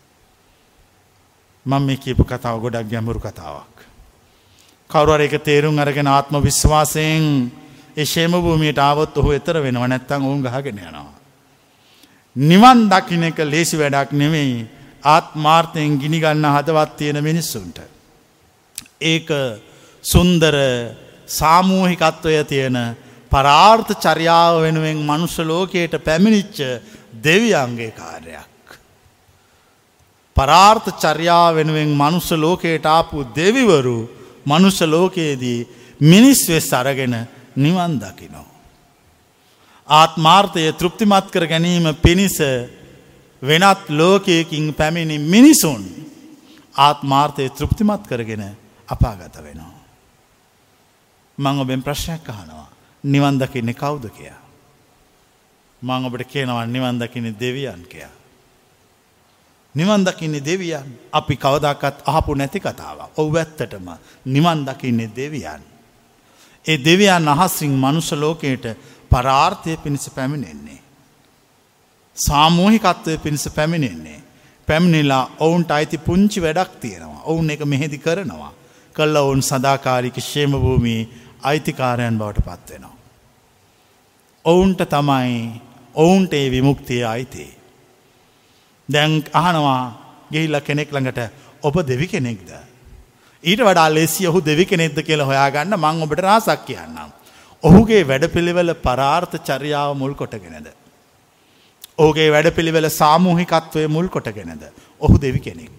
මම මේ කියපු කතාව ගොඩක් ගැඹුරු කතාවක්. කවුරු හරි ඒක තේරුම් අරගෙන ආත්ම විශ්වාසයෙන් ඒ ක්ෂේමභූමියට ආවොත් ඔහු එතර වෙනව නැත්නම් ඔවුන් ගහගෙන යනවා. නිවන් දකින්න එක ලේසි වැඩක් නෙමෙයි ආත්මාර්ථයෙන් ගිනි ගන්න හදවත් තියෙන මිනිස්සුන්ට. ඒක සුන්දර සාමූහිකත්වය තියෙන පරාර්ථ චර්යාව වෙනුවෙන් මනුෂ්‍ය ලෝකයට පැමිණිච්ච දෙවියන්ගේ කාර්යයක්. පරාර්ථ චර්යාව වෙනුවෙන් මනුෂ්‍ය ලෝකයට ආපු දෙවිවරු මනුෂ්‍ය ලෝකයේදී මිනිස් වෙස් අරගෙන නිවන් දකිනෝ. ආත්මාර්ථය තෘප්තිමත් කර ගැනීම පිණිස වෙනත් ලෝකයකින් පැමිණි මිනිසුන් ආත්මාර්ථය තෘප්තිමත් කරගෙන අපාගත වෙනවා. මං ඔබෙන් ප්‍රශ්නයක් අහනවා. නිවන් දකින්නේ කවුද කියලා? මං ඔබට කියනවා නිවන් දකින්නේ දෙවියන් කියලා. නිවන් දකින්නේ දෙවියන්. අපි කවදාකවත් අහපු නැති කතාවක්. ඔව් ඇත්තටම නිවන් දකින්නේ දෙවියන්. ඒ දෙවියන් අහසින් මනුෂ්‍ය ලෝකයට පරාර්ථය පිණිස පැමිණෙන්නේ. සාමූහිකත්වය පිණිස පැමිණෙන්නේ. පැමිණිලා ඔවුන්ට අයිති පුංචි වැඩක් තියෙනවා. ඔවුන් එක මෙහෙදි කරනවා. කළා ඔවුන් සදාකාලික ක්ෂේම භූමියේ අයිතිකාරයන් බවට පත් වෙනවා. ඔවුන්ට තමයි ඔවුන්ට ඒ විමුක්තිය අයිති. දැන් අහනවා ගිහිල්ලා කෙනෙක් ළඟට ඔබ දෙවි කෙනෙක්ද? ඊට වඩා ලේසි ඔහු දෙවි කෙනෙක්ද කියලා හොයාගන්න මම ඔබට රහසක් කියන්නම්. ඔහුගේ වැඩපිළිවෙල පරාර්ථ චර්යාව මුල් කොටගෙනද? ඔහුගේ වැඩපිළිවෙල සාමූහිකත්වයේ මුල් කොටගෙනද? ඔහු දෙවි කෙනෙක්.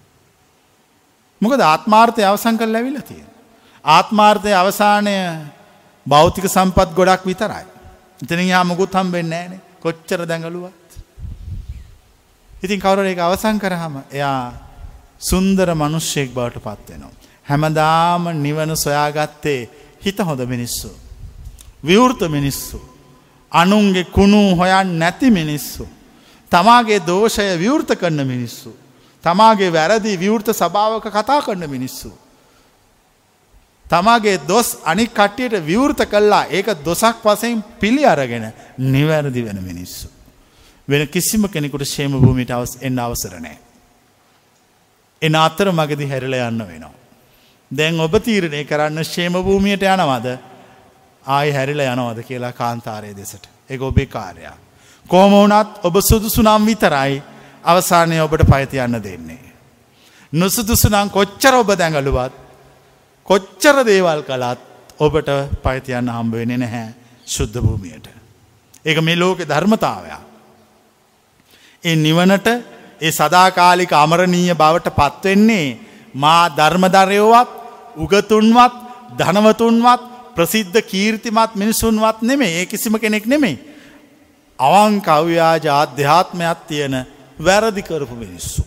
මොකද ආත්මාර්ථය අවසන් කරලා ඇවිල්ලා තියෙනවා. ආත්මාර්ථයේ අවසානය භෞතික සම්පත් ගොඩක් විතරයි. ඉතින් යා මොකුත් හම්බෙන්නේ නැහනේ. කොච්චර දැඟලුවත්. ඉතින් කවුරු හරි ඒක අවසන් කරාම එයා සුන්දර මිනිසෙක් බවට පත් වෙනවා. හැමදාම නිවන සොයාගත්තේ හිත හොඳ මිනිස්සු. විවෘත මිනිස්සු. අනුන්ගේ කුණු හොයන්නේ නැති මිනිස්සු. තමාගේ දෝෂය විවෘත කරන මිනිස්සු. තමාගේ වැරදි විවෘත සභාවක කතා කරන මිනිස්සු. තමාගේ දොස් අනික් කට්ටියට විවෘත කළා ඒක දොසක් වශයෙන් පිළි අරගෙන නිවැරදි වෙන මිනිස්සු. වෙන කිසිම කෙනෙකුට ക്ഷേම භූමියට එන්න අවසර නැහැ. එන අතර මගදී හැරිලා යන්න වෙනවා. දැන් ඔබ තීරණය කරන්න ക്ഷേම භූමියට යනවද? ආයි හැරිලා යනවද කියලා කාන්තාරයේ දෙසට. ඒක ඔබේ කාර්යය. කොහොම වුණත් ඔබ සුදුසු නම් විතරයි අවසානයේ ඔබට පය තියන්න දෙන්නේ. නුසුදුසු නම් කොච්චර ඔබ දැඟලුවත් කොච්චර දේවල් කළත් ඔබට පය තියන්න හම්බ වෙන්නේ නැහැ සුද්ධ භූමියට. ඒක මේ ලෝකේ ධර්මතාවය. ඒ නිවනට ඒ සදාකාලික අමරණීය බවට පත් වෙන්නේ මා ධර්මදරයවත් උගතුන්වත් ධනවතුන්වත් ප්‍රසිද්ධ කීර්තිමත් මිනිසුන්වත් නෙමෙයි. ඒ කිසිම කෙනෙක් නෙමෙයි. අවංක අව්‍යාජ ආධ්‍යාත්මයක් තියෙන වැරදි කරපු මිනිස්සු.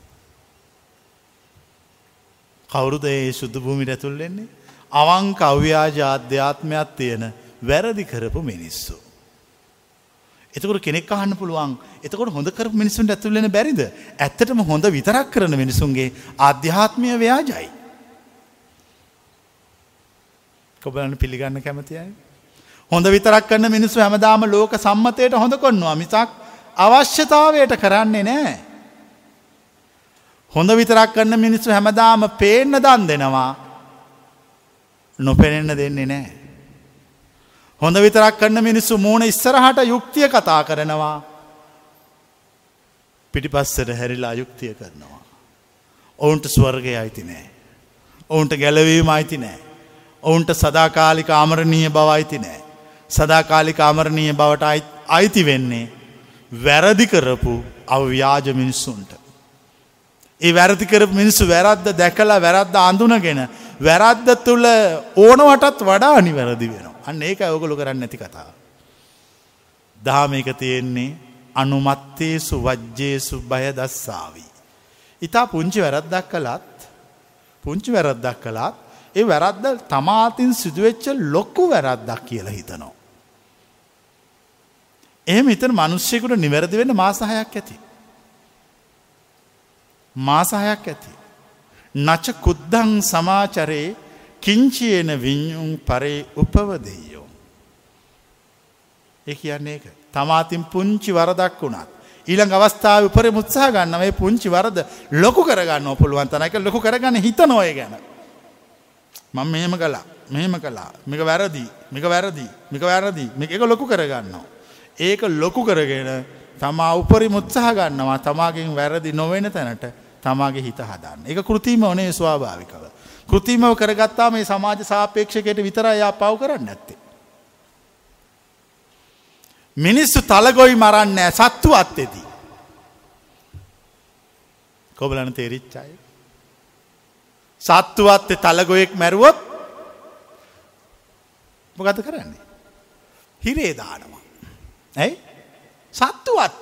කවුරුද ඒ සුද්ධ භූමියට ඇතුල් වෙන්නේ? අවංක අව්‍යාජ ආධ්‍යාත්මයක් තියෙන වැරදි කරපු මිනිස්සු. එතකොට කෙනෙක් අහන්න පුළුවන් එතකොට හොඳ කරපු මිනිස්සුන්ට ඇතුල් වෙන්න බැරිද? ඇත්තටම හොඳ විතරක් කරන මිනිසුන්ගේ ආධ්‍යාත්මීය ව්‍යාජයි. කොබලන්න පිළිගන්න කැමති අය? හොඳ විතරක් කරන මිනිස්සු හැමදාම ලෝක සම්මතයට හොඳ කරනවා මිසක් අවශ්‍යතාවයට කරන්නේ නැහැ. හොඳ විතරක් කරන මිනිස්සු හැමදාම පේන්න දන් දෙනවා. නොපෙනෙන්න දෙන්නේ නැහැ. හොඳ විතරක් කරන මිනිස්සු මූණ ඉස්සරහට යුක්තිය කතා කරනවා. පිටිපස්සට හැරිලා යුක්තිය කරනවා. ඔවුන්ට ස්වර්ගය අයිති නැහැ. ඔවුන්ට ගැලවීම අයිති නැහැ. ඔවුන්ට සදාකාලික අමරණීය බව අයිති නැහැ. සදාකාලික අමරණීය බවට අයිති වෙන්නේ වැරදි කරපු අව්‍යාජ මිනිස්සුන්ට. ඒ වැරදි කරපු මිනිස්සු වැරද්ද දැකලා වැරද්ද අඳුනගෙන වැරද්ද තුල ඕනවටත් වඩා නිවැරදි වෙනවා. අන්න ඒකයි ඔයගොල්ලෝ කරන්නේ නැති කතාව. දහමේක තියෙන්නේ අනුමත්තේසු වජ්ජේසු බය දස්සාවි. ඊතා පුංචි වැරද්දක් කළත් ඒ වැරද්ද තමාතින් සිදුවෙච්ච ලොකු වැරද්දක් කියලා හිතනවා. එහෙම හිතන මිනිස්සුෙකුට නිවැරදි වෙන්න මාස 6ක් ඇති. මාස 6ක් ඇති. නච කුද්දං සමාචරේ කිංචේන විඤ්ඤුං පරේ උපවදෙය්‍යෝ. ඒ කියන්නේ ඒක. තමාතින් පුංචි වරදක් වුණත් ඊළඟ අවස්ථාවේ උපරිම උත්සාහ ගන්න මේ පුංචි වරද ලොකු කරගන්නව පුළුවන් තරම් ඒක ලොකු කරගන්න හිතනවා ඒ ගැන. මම මෙහෙම කළා මේක වැරදි මේක ලොකු කරගන්නවා. ඒක ලොකු කරගෙන තමා උපරිම උත්සාහ ගන්නවා තමාගෙන් වැරදි නොවන තැනට තමාගේ හිත හදන්න. ඒක කෘතිමව නෙවෙයි ස්වාභාවිකව. කෘතිමව කරගත්තා මේ සමාජ සාපේක්ෂකයට විතරයි ආ පව් කරන්නේ නැත්තේ. මිනිස්සු තලගොයි මරන්නේ සත්තු අත්තේදී. කොබලන තේරිච්ච අය. සත්තු අත්තේ තලගොයෙක් මැරුවොත් මොකද කරන්නේ? හිරේ දානවා. ඇයි? සත්තු අත්ත.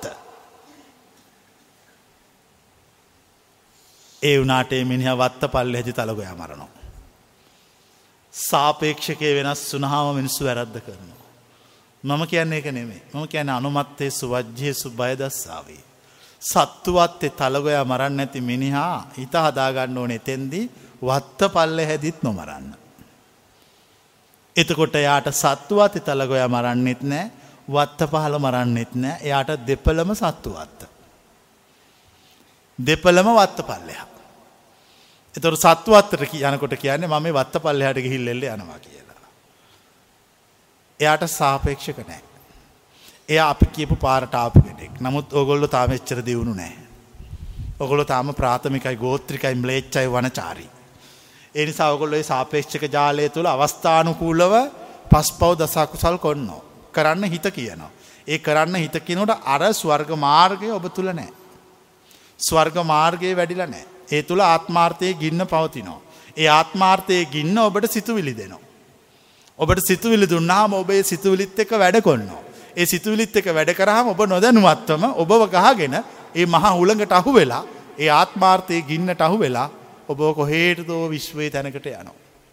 ඒ වුණාට මිනිහා වත්ත පල්ලෙහි තලගොයා මරනවා. සාපේක්ෂකේ වෙනස් වුණාම මිනිස්සු වැරද්ද කරනවා. මම කියන්නේ ඒක නෙමෙයි. මම කියන්නේ අනුමත්තේසු වජ්ජේසු බය දස්සාවේ. සත්තු වත්තේ තලගොයා මරන්නේ නැති මිනිහා හිත හදා ගන්න ඕනේ එතෙන්දී වත්ත පල්ලෙහිදිත් නොමරන්න. එතකොට එයාට සත්තු වත්තේ තලගොයා මරන්නෙත් නැහැ. වත්ත පහල මරන්නෙත් නැහැ. එයාට දෙපළම සත්තු වත්ත. දෙපළම වත්ත පල්ලෙහා. එතකොට සත්තු වත්තට යනකොට කියන්නේ මම මේ වත්ත පල්ලෙහාට ගිහිල්ලා යනවා කියලා. එයාට සාපේක්ෂක නැහැ. එයා අපි කියපු පාරට ආපු කෙනෙක්. නමුත් ඕගොල්ලෝ තාම එච්චර දියුණු නැහැ. ඕගොල්ලෝ තාම ප්‍රාථමිකයි ගෝත්‍රිකයි ම්ලේච්ඡයි වනචාරී. ඒ නිසා ඕගොල්ලෝ මේ සාපේක්ෂක ජාලය තුල අවස්ථානුකූලව පස්පව් දසකුසල් කරන්න හිත කියනවා. ඒ කරන්න හිත කියනකොට අර ස්වර්ග මාර්ගය ඔබ තුල නැහැ. ස්වර්ග මාර්ගයේ වැඩිලා නැහැ. ඒ තුල ආත්මාර්ථයේ ගින්න පවතිනවා. ඒ ආත්මාර්ථයේ ගින්න ඔබට සිතුවිලි දෙනවා. ඔබට සිතුවිලි දුන්නාම ඔබ ඒ සිතුවිලිත් එක්ක වැඩ කරනවා. ඒ සිතුවිලිත් එක්ක වැඩ කරාම ඔබ නොදැනුවත්වම ඔබව ගහගෙන ඒ මහා හුළඟට අහු වෙලා ඒ ආත්මාර්ථයේ ගින්නට අහු වෙලා ඔබ කොහෙටදෝ විශ්වයේ තැනකට යනවා.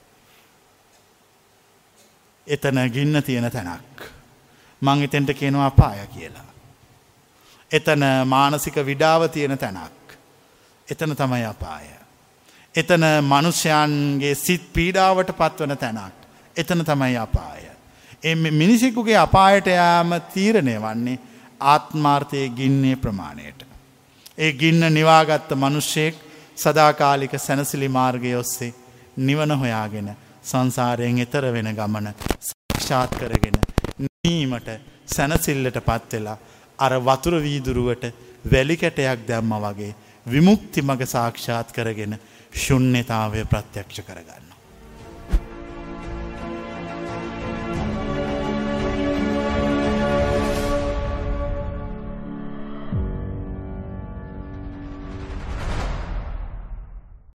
එතන ගින්න තියෙන තැනක්. මං එතෙන්ට කියනවා අපාය කියලා. එතන මානසික විඩාව තියෙන තැනක්. එතන තමයි අපාය. එතන මිනිසයන්ගේ සිත් පීඩාවට පත්වන තැනක්. එතන තමයි අපාය. මිනිසෙකුගේ අපායට යාම තීරණය වන්නේ ආත්මාර්ථයේ ගින්නේ ප්‍රමාණයට. ඒ ගින්න නිවාගත්ත මිනිසෙක් සදාකාලික සැනසිලි මාර්ගය ඔස්සේ නිවන හොයාගෙන සංසාරයෙන් එතර වෙන ගමන සාක්ෂාත් කරගෙන නිවීමට සැනසෙල්ලටපත් වෙලා අර වතුර වීදුරුවට වැලි කැටයක් දැම්මා වගේ විමුක්ති මඟ සාක්ෂාත් කරගෙන ශුන්‍යතාවය ප්‍රත්‍යක්ෂ කරගන්න.